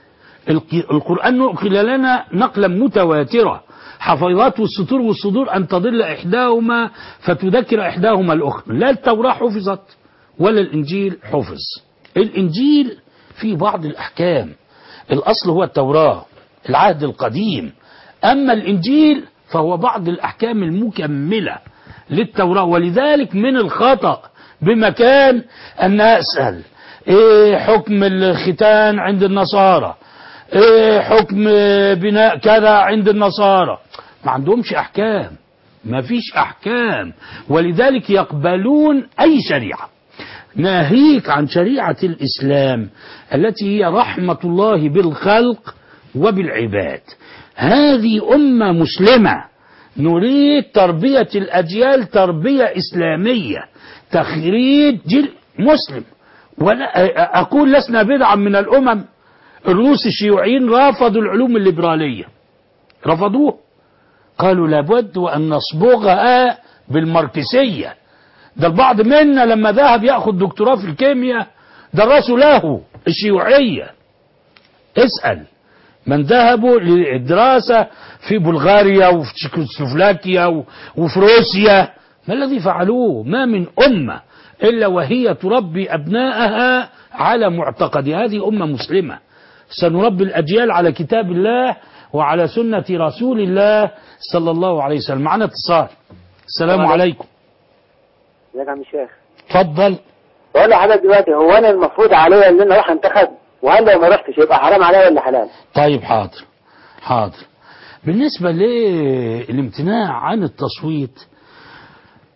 القرآن نقل لنا نقلا متواترة، حفظات السطور والصدور أن تضل إحداهما فتذكر إحداهما الأخرى. لا التوراة حفظت ولا الإنجيل حفظ. الإنجيل فيه بعض الأحكام، الأصل هو التوراة العهد القديم، أما الإنجيل فهو بعض الأحكام المكملة للتوراة. ولذلك من الخطأ بمكان أن أسأل إيه حكم الختان عند النصارى، إيه حكم بناء كذا عند النصارى، ما عندهمش أحكام، ما فيش أحكام، ولذلك يقبلون أي شريعة. ناهيك عن شريعة الإسلام التي هي رحمة الله بالخلق وبالعباد. هذه أمة مسلمة، نريد تربية الأجيال تربية إسلامية، تخريج جيل مسلم. ولا أقول لسنا بدعا من الأمم. الروس الشيوعيين رفضوا العلوم الليبرالية، رفضوه، قالوا لابد وأن نصبغها بالماركسية. ده البعض منا لما ذهب يأخذ دكتوراه في الكيمياء درسوا له الشيوعية. اسأل من ذهبوا للدراسة في بلغاريا وفي تشيكوسلوفاكيا وفي روسيا، ما الذي فعلوه؟ ما من أمة إلا وهي تربي أبنائها على معتقد. هذه أمة مسلمة، سنربي الأجيال على كتاب الله وعلى سنة رسول الله صلى الله عليه وسلم. معنا اتصال. السلام عليكم. ازيك يا عم الشيخ؟ اتفضل. بقول لحضرتك دلوقتي هو انا المفروض عليا ان انا اروح انتخب، وهل لو ما رحتش يبقى حرام عليا ولا حلال؟ طيب حاضر حاضر. بالنسبة للامتناع عن التصويت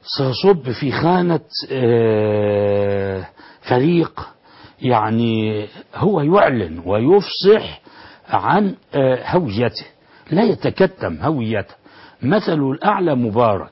سيصب في خانة فريق يعني هو يعلن ويفصح عن هويته، لا يتكتم هويته. مثل الأعلى مبارك،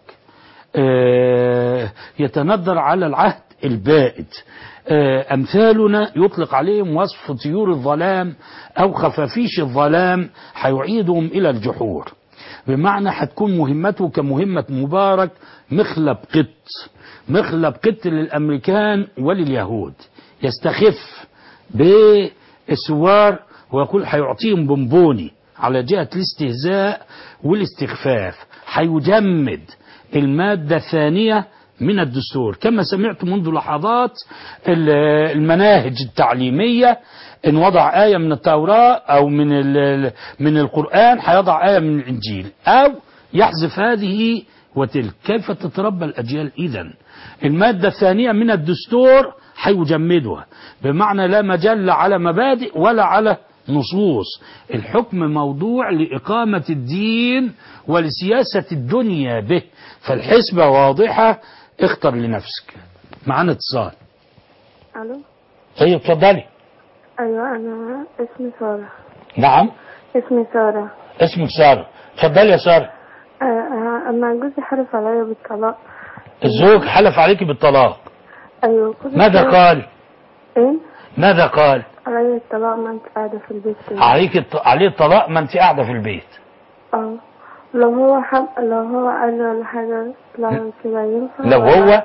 يتندر على العهد البائد. أمثالنا يطلق عليهم وصف طيور الظلام أو خفافيش الظلام، هيعيدهم إلى الجحور. بمعنى هتكون مهمته كمهمة مبارك، مخلب قط، مخلب قط للأمريكان ولليهود، يستخف بالثوار ويقول هيعطيهم بونبوني على جهة الاستهزاء والاستخفاف. هيجمد المادة الثانية من الدستور كما سمعت منذ لحظات. المناهج التعليمية إن وضع آية من التوراة أو من من القرآن هيضع آية من الإنجيل أو يحذف هذه وتلك. كيف تتربى الأجيال إذن؟ المادة الثانية من الدستور هيجمدها، بمعنى لا مجال على مبادئ ولا على نصوص. الحكم موضوع لإقامة الدين ولسياسة الدنيا به، فالحسبة واضحة، اختر لنفسك. معنا اتصال. الو. ايوه اتفضلي. ايوه انا اسمي سارة. نعم اسمي سارة. اسمك سارة، اتفضلي يا سارة. آه انا جوزي حلف عليا بالطلاق. الزوج حلف عليك بالطلاق؟ ايوه. ماذا قال؟ ايه؟ ماذا قال؟ علي الطلاق ما انت قاعدة في البيت كده. عليك الط... عليه الطلاق ما انت قاعدة في البيت. اه لو هو حب... لو هو قال له ولا حاجة لا كده ينفع؟ لو هو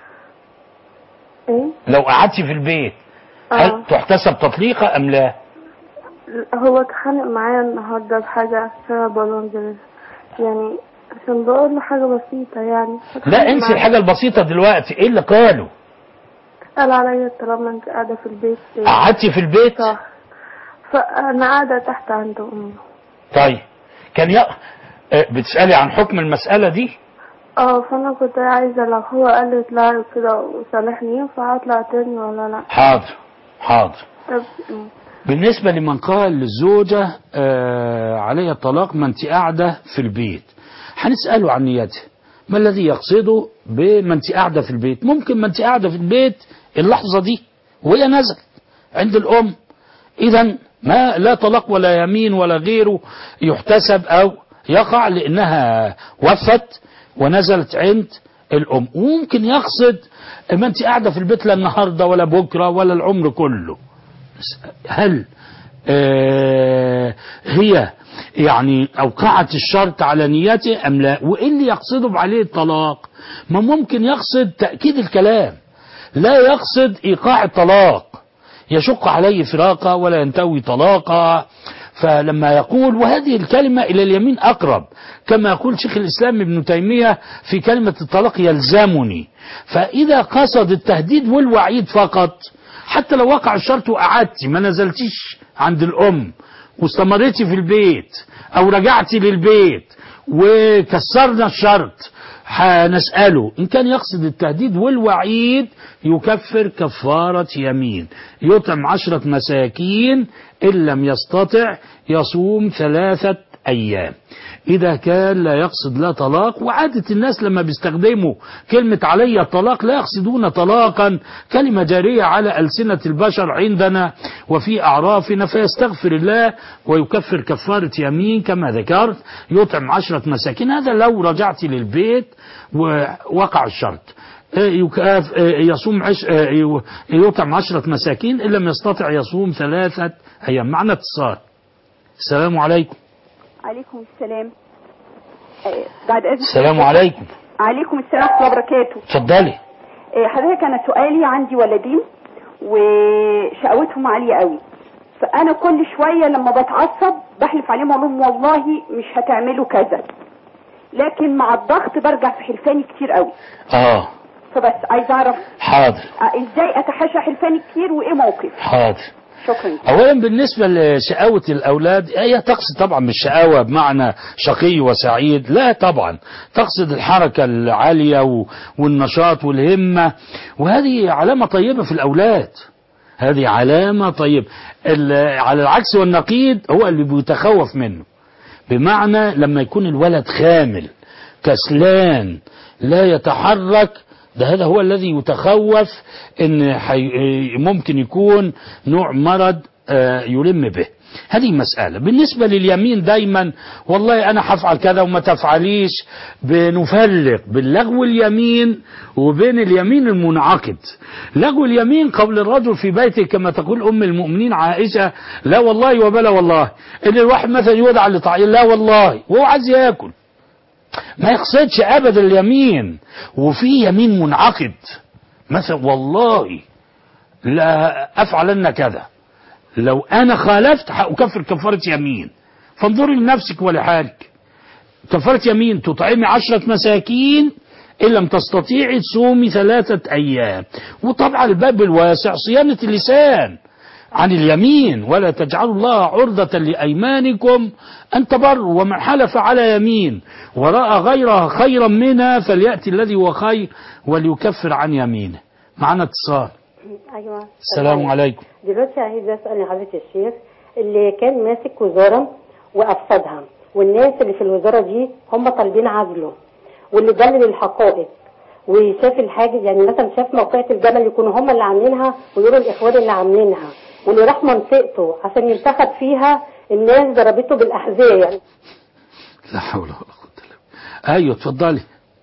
ايه؟ لو قعدتي في البيت آه. هل تحتسب تطليقة ام لا؟ هو اتخانق معايا النهارده بحاجة عشان بنزل، يعني عشان بقول له حاجة بسيطة يعني. لا انسي الحاجة البسيطة دلوقتي. ايه اللي قاله؟ قال عليا طالما انت قاعدة في البيت. قعدتي في البيت؟ صح. فانا قاعدة تحت عند امي. طيب كان ي... بتسألي عن حكم المسألة دي؟ اه فانا كنت عايزة لو هو قال لي اطلعي كده وصالحني ينفع اطلع تاني ولا لا؟ حاضر حاضر. طب بالنسبة لمن قال للزوجة آه علي الطلاق ما انت قاعدة في البيت، هنسأله عن نيته. ما الذي يقصده بما انت قاعدة في البيت؟ ممكن ما انت قاعدة في البيت اللحظة دي وهي نزل عند الأم، إذن ما لا طلاق ولا يمين ولا غيره يحتسب أو يقع لأنها وفت ونزلت عند الأم. وممكن يقصد ما انت قاعدة في البيت لا النهاردة ولا بكرة ولا العمر كله. هل آه هي يعني أوقعت الشرط على نيته أم لا؟ وإيه اللي يقصده بعليه الطلاق؟ ما ممكن يقصد تأكيد الكلام، لا يقصد إيقاع الطلاق، يشق عليه فراقه ولا ينتوي طلاقه. فلما يقول، وهذه الكلمة إلى اليمين أقرب، كما يقول شيخ الإسلام ابن تيمية في كلمة الطلاق يلزمني. فإذا قصد التهديد والوعيد فقط، حتى لو وقع الشرط وقعدتي ما نزلتيش عند الأم واستمريتي في البيت أو رجعتي للبيت وكسرنا الشرط، هنسأله إن كان يقصد التهديد والوعيد يكفر كفارة يمين، يطعم عشرة مساكين، إن لم يستطع يصوم ثلاثة أيام. إذا كان لا يقصد لا طلاق، وعادة الناس لما بيستخدموا كلمة علي الطلاق لا يقصدون طلاقا، كلمة جارية على ألسنة البشر عندنا وفي أعرافنا، فيستغفر الله ويكفر كفارة يمين كما ذكرت، يطعم عشرة مساكين. هذا لو رجعت للبيت ووقع الشرط. يصوم عش... يطعم عشرة مساكين، إن لم يستطع يصوم ثلاثة أيام. معنا اتصال. السلام عليكم. عليكم السلام. بعد إذن السلام عليكم. عليكم السلام ورحمة الله وبركاته. اتفضلي. حضرتك أنا سؤالي، عندي ولدين وشقوتهم عالية قوي، فأنا كل شوية لما بتعصب بحلف عليهم أقول لهم والله مش هتعملوا كذا، لكن مع الضغط برجع في حلفاني كتير قوي. اه فبس عايز أعرف حاضر ازاي اتحاشى حلفاني كتير وايه موقف. حاضر. شكرا. اولا بالنسبة لشقاوة الاولاد، هي تقصد طبعا مش شقاوة بمعنى شقي وسعيد، لا طبعا، تقصد الحركة العالية والنشاط والهمة، وهذه علامة طيبة في الاولاد، هذه علامة طيبة. على العكس والنقيض هو اللي بيتخوف منه، بمعنى لما يكون الولد خامل كسلان لا يتحرك، ده هذا هو الذي يتخوف ان ممكن يكون نوع مرض يلم به. هذه مسألة. بالنسبة لليمين دايما والله أنا هفعل كذا وما تفعليش، بنفرق بين لغو اليمين وبين اليمين المنعقد. لغو اليمين قول الرجل في بيته كما تقول أم المؤمنين عائشة لا والله وبلا والله، إن الواحد مثلا يودع لطعيم لا والله وهو عايز ياكل، ما يقصدش أبدا اليمين. وفي يمين منعقد مثلا والله لا أفعلن كذا، لو أنا خالفت هأكفر كفارة يمين. فانظري لنفسك ولحالك. كفارة يمين تطعمي عشرة مساكين إن لم تستطيعي تصومي ثلاثة أيام. وطبعا الباب الواسع صيانة اللسان عن اليمين، ولا تجعلوا الله عرضة لأيمانكم أن تبروا، ومن حلف على يمين ورأى غيرها خيرا منها فليأتي الذي هو خير وليكفر عن يمينه. معنا اتصال. ايوه السلام عليكم. دلوقتي عايز اسال حضرتك الشيخ، اللي كان ماسك وزاره وافسدها، والناس اللي في الوزاره دي هم طالبين عزله، واللي دلل الحقائق وشاف الحاجه، يعني مثلا شاف موقعة الجمل يكونوا هم اللي عاملينها ويقولوا الاخوان اللي عاملينها، واللي راح منطقته عشان ينتخب فيها الناس ضربته بالاحذيه يعني. لا حول ولا قوه الا بالله. ايوه اتفضلي.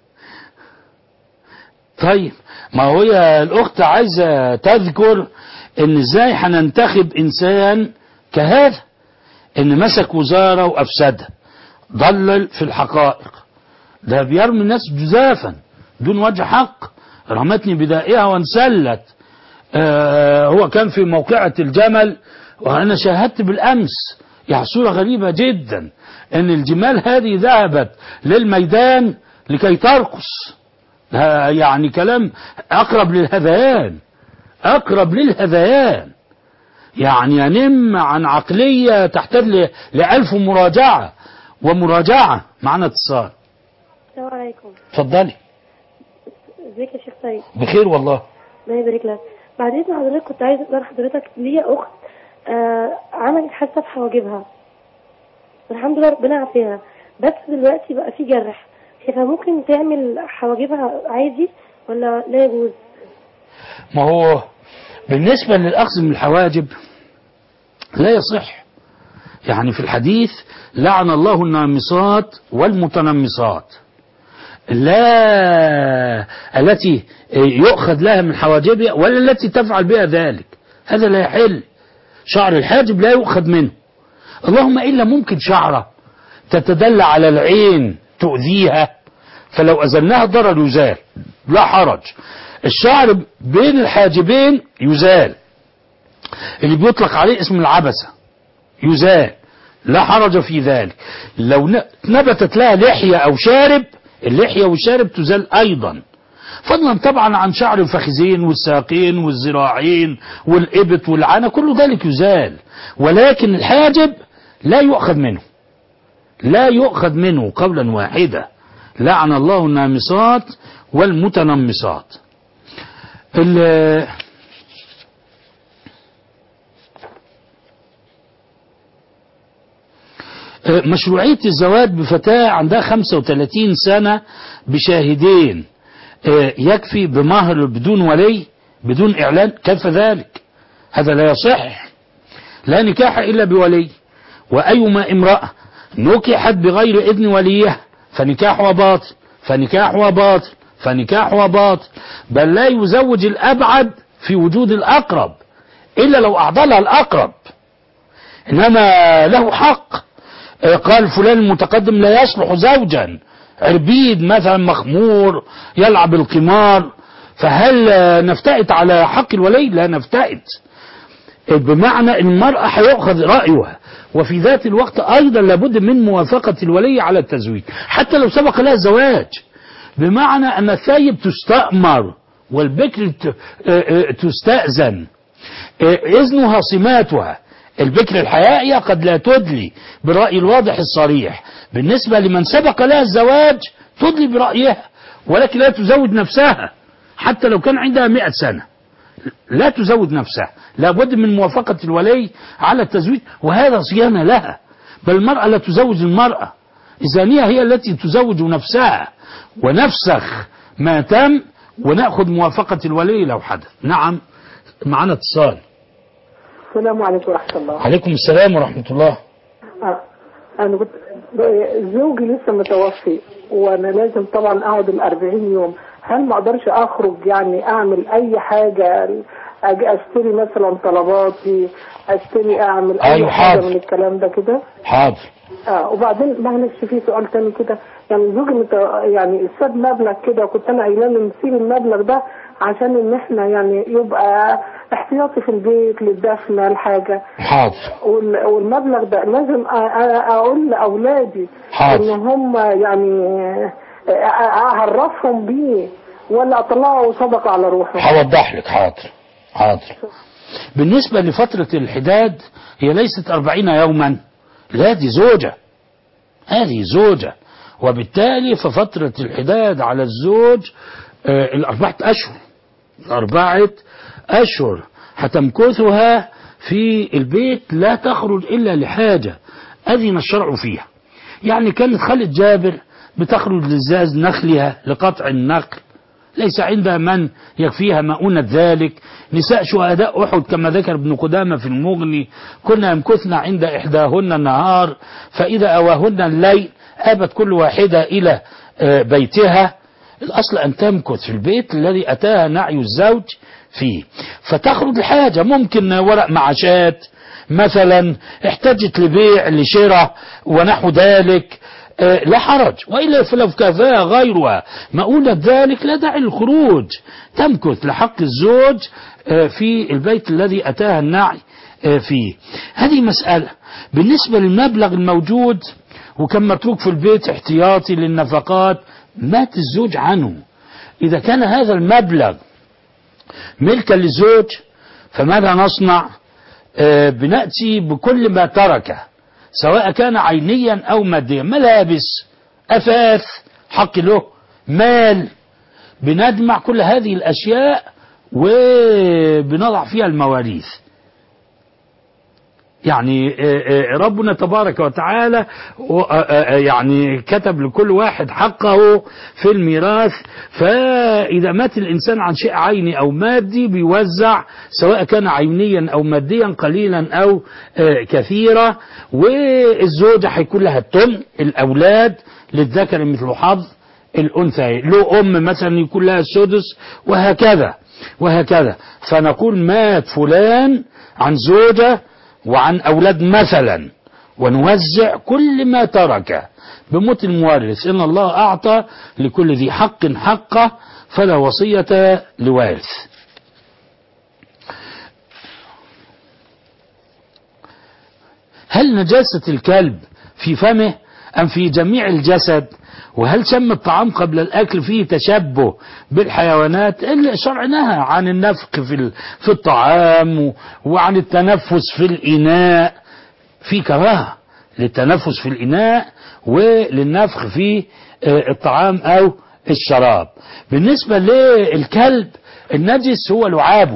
طيب ما هي الأخت عايزة تذكر إن إزاي هننتخب إنسان كهذا، إن مسك وزارة وأفسدها، ضلل في الحقائق، ده بيرمي الناس جزافا دون وجه حق. رمتني بدائها وانسلت. آه هو كان في موقعة الجمل، وأنا شاهدت بالأمس يعني صورة غريبة جدا، إن الجمال هذه ذهبت للميدان لكي ترقص. يعني كلام أقرب للهذيان، أقرب للهذيان، يعني ينم عن عقلية تحتاج لألف مراجعة ومراجعة. معنا اتصال. السلام عليكم. اتفضلي. ازيك يا شيخ سيد؟ بخير والله. الله يبارك لك. بعد اذن حضرتك كنت عايز اسال حضرتك، ليا اخت آه عملت حادثه في حواجبها والحمد لله ربنا عافيها، بس دلوقتي بقى في جرح، فممكن تعمل حواجبها عادي ولا لا يجوز؟ ما هو بالنسبة للأخذ من الحواجب لا يصح. يعني في الحديث لعن الله النامصات والمتنمصات، لا التي يؤخذ لها من حواجبها ولا التي تفعل بها ذلك، هذا لا يحل. شعر الحاجب لا يؤخذ منه، اللهم إلا ممكن شعرة تتدلى على العين تؤذيها، فلو أزلناها ضرر يزال لا حرج. الشعر بين الحاجبين يزال، اللي بيطلق عليه اسم العبسة يزال لا حرج في ذلك. لو نبتت لها لحية أو شارب، اللحية والشارب تزال أيضا، فضلا طبعا عن شعر الفخذين والساقين والذراعين والإبط والعنى، كل ذلك يزال. ولكن الحاجب لا يؤخذ منه، لا يؤخذ منه قولا واحدا. لعن الله النامصات والمتنمصات. مشروعية الزواج بفتاة عندها خمسة وثلاثين سنة بشاهدين يكفي بمهر بدون ولي بدون إعلان، كيف ذلك؟ هذا لا يصح. لا نكاح إلا بولي، وأيما امرأة نكحت بغير إذن وليها فنكاحها باطل فنكاحها باطل فنكاحها باطل. بل لا يزوج الأبعد في وجود الأقرب إلا لو أعضلها الأقرب، إنما له حق. قال فلان المتقدم لا يصلح زوجا، عربيد مثلا مخمور يلعب القمار، فهل نفتئت على حق الولي؟ لا نفتئت. بمعنى المرأة هيأخذ رأيها، وفي ذات الوقت أيضا لابد من موافقة الولي على التزويج حتى لو سبق لها الزواج. بمعنى أن الثيب تستأمر والبكر تستأذن، إذنها صماتها. البكر الحيائية قد لا تدلي بالرأي الواضح الصريح، بالنسبة لمن سبق لها الزواج تدلي برأيها، ولكن لا تزوج نفسها حتى لو كان عندها مئة سنة، لا تزوج نفسها، لابد من موافقة الولي على التزويج، وهذا صيانة لها. بل المرأة لا تزوج المرأة، الزانية هي التي تزوج نفسها ونفسخ ما تم ونأخذ موافقة الولي لو حدث. نعم معنا اتصال. السلام عليكم ورحمة الله. عليكم السلام ورحمة الله. آه. أنا كنت زوجي لسه متوفي وأنا لازم طبعا أقعد الأربعين يوم، هل ما أقدرش أخرج يعني أعمل أي حاجة، أجي أشتري مثلا طلباتي، أشتري أعمل أي أيوة حاجة حاضر. من الكلام ده كده؟ حاضر. اه وبعدين معلش في سؤال تاني كده، يعني زوجي مت... يعني ساب مبلغ كده وكنت انا قايله له نسيب المبلغ ده عشان ان احنا يعني يبقى احتياطي في البيت للدفنه الحاجه. حاضر. وال... والمبلغ ده لازم أ... أ... اقول لاولادي حاضر. ان هم يعني اعرفهم بيه ولا اطلعه صدقه على روحه؟ هوضح لك. حاضر حاضر. بالنسبة لفترة الحداد هي ليست أربعين يوما، لا دي زوجة، هذه زوجة، وبالتالي ففترة الحداد على الزوج آه الأربعة أشهر، الأربعة أشهر هتمكثها في البيت لا تخرج إلا لحاجة أذن الشرع فيها. يعني كانت خالة جابر بتخرج لزاز نخلها لقطع النخل، ليس عندها من يكفيها مؤونة ذلك. نساء شهداء أحد كما ذكر ابن قدامة في المغني كنا يمكثن عند إحداهن النهار فإذا أواهن الليل أبت كل واحدة إلى بيتها. الأصل أن تمكث في البيت الذي أتاها نعي الزوج فيه، فتخرج الحاجة، ممكن ورق معاشات مثلا، احتاجت لبيع لشراء ونحو ذلك لا حرج، وإلا فلو كفاها غيرها مؤونة ذلك لا داعي للخروج، تمكث لحق الزوج في البيت الذي أتاها النعي فيه. هذه مسألة. بالنسبة للمبلغ الموجود وكان متروك في البيت احتياطي للنفقات، مات الزوج عنه، إذا كان هذا المبلغ ملكا للزوج فماذا نصنع؟ بنأتي بكل ما تركه سواء كان عينيا أو ماديا، ملابس، أثاث حق له، مال، بنجمع كل هذه الأشياء وبنضع فيها المواريث. يعني ربنا تبارك وتعالى يعني كتب لكل واحد حقه في الميراث، فإذا مات الإنسان عن شيء عيني أو مادي بيوزع سواء كان عينيا أو ماديا قليلا أو كثيرا، والزوجة هيكون لها التمن، الأولاد للذكر مثل حظ الأنثى، له أم مثلا يكون لها السدس، وهكذا وهكذا. فنقول مات فلان عن زوجة وعن أولاد مثلا، ونوزع كل ما ترك بموت المورث. إن الله أعطى لكل ذي حق حقه فلا وصية لوارث. هل نجاسة الكلب في فمه أم في جميع الجسد؟ وهل شم الطعام قبل الأكل فيه تشبه بالحيوانات؟ الشرع نهى عن النفخ في في الطعام وعن التنفس في الإناء، في كراهة للتنفس في الإناء وللنفخ في الطعام أو الشراب. بالنسبة للكلب النجس هو لعابه،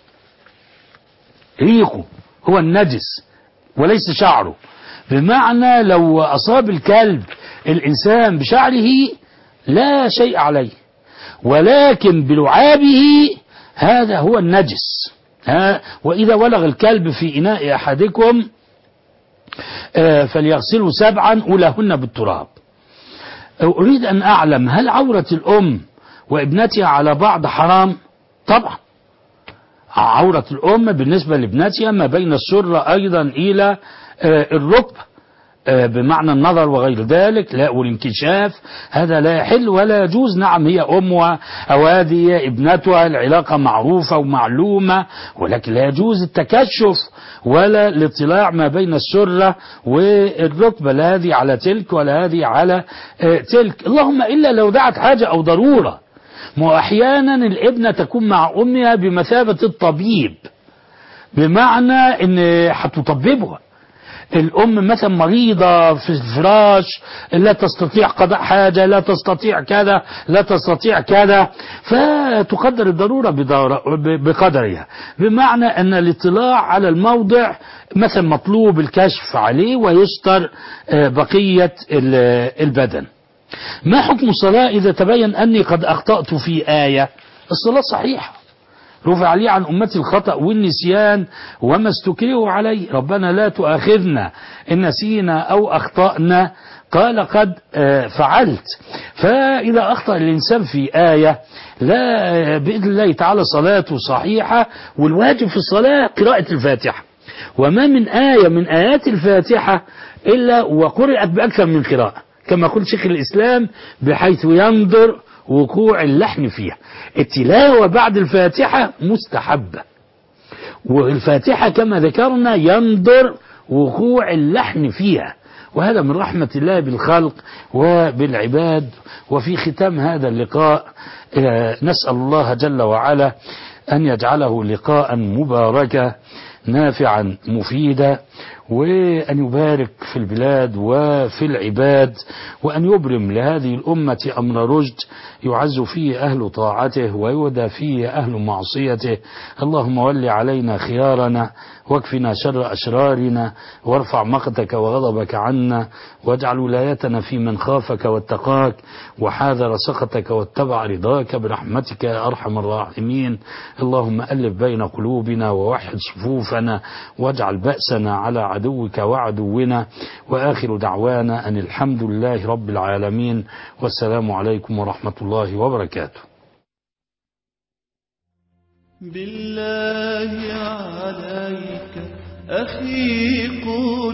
ريقه هو النجس وليس شعره، بمعنى لو أصاب الكلب الإنسان بشعره لا شيء عليه، ولكن بلعابه هذا هو النجس. ها وإذا ولغ الكلب في إناء أحدكم فليغسلوا سبعا أولاهن بالتراب. أريد أن أعلم هل عورة الأم وابنتها على بعض حرام؟ طبعا عورة الأم بالنسبة لابنتها ما بين السرة أيضا إلى الركبة بمعنى النظر وغير ذلك، لا والانكشاف هذا لا يحل ولا يجوز. نعم هي أمها أو هذه ابنتها، العلاقة معروفة ومعلومة، ولكن لا يجوز التكشف ولا الاطلاع ما بين السرة والركبة، لا هذه على تلك ولا هذه على تلك، اللهم إلا لو دعت حاجة أو ضرورة. وأحيانا الابنة تكون مع أمها بمثابة الطبيب، بمعنى أن هتطببها، الأم مثلا مريضة في الفراش، لا تستطيع قضاء حاجة، لا تستطيع كذا، لا تستطيع كذا، فتقدر الضرورة بقدرها، بمعنى أن الاطلاع على الموضع مثلا مطلوب الكشف عليه ويستر بقية البدن. ما حكم الصلاة إذا تبين أني قد أخطأت في آية؟ الصلاة صحيحة، رفع لي عن أمتي الخطأ والنسيان وما استكرهوا عليه، ربنا لا تؤاخذنا إن نسينا أو أخطأنا، قال قد فعلت. فإذا أخطأ الإنسان في آية لا بإذن الله تعالى صلاته صحيحة، والواجب في الصلاة قراءة الفاتحة، وما من آية من آيات الفاتحة إلا وقرأت بأكثر من قراءة، كما قلت شيخ الإسلام، بحيث ينظر وقوع اللحن فيها. التلاوة بعد الفاتحة مستحبة، والفاتحة كما ذكرنا ينظر وقوع اللحن فيها، وهذا من رحمة الله بالخلق وبالعباد. وفي ختام هذا اللقاء نسأل الله جل وعلا أن يجعله لقاء مباركا نافعا مفيدا، وأن يبارك في البلاد وفي العباد، وأن يبرم لهذه الأمة أمر رشد يعز فيه أهل طاعته ويودى فيه أهل معصيته. اللهم ول علينا خيارنا واكفنا شر أشرارنا، وارفع مقتك وغضبك عنا، واجعل ولايتنا في من خافك واتقاك وحاذر سخطك واتبع رضاك برحمتك يا أرحم الراحمين. اللهم ألف بين قلوبنا ووحد صفوفنا، واجعل بأسنا على عدوك وعدونا، وآخر دعوانا أن الحمد لله رب العالمين، والسلام عليكم ورحمة الله وبركاته. بالله عليك أخي قول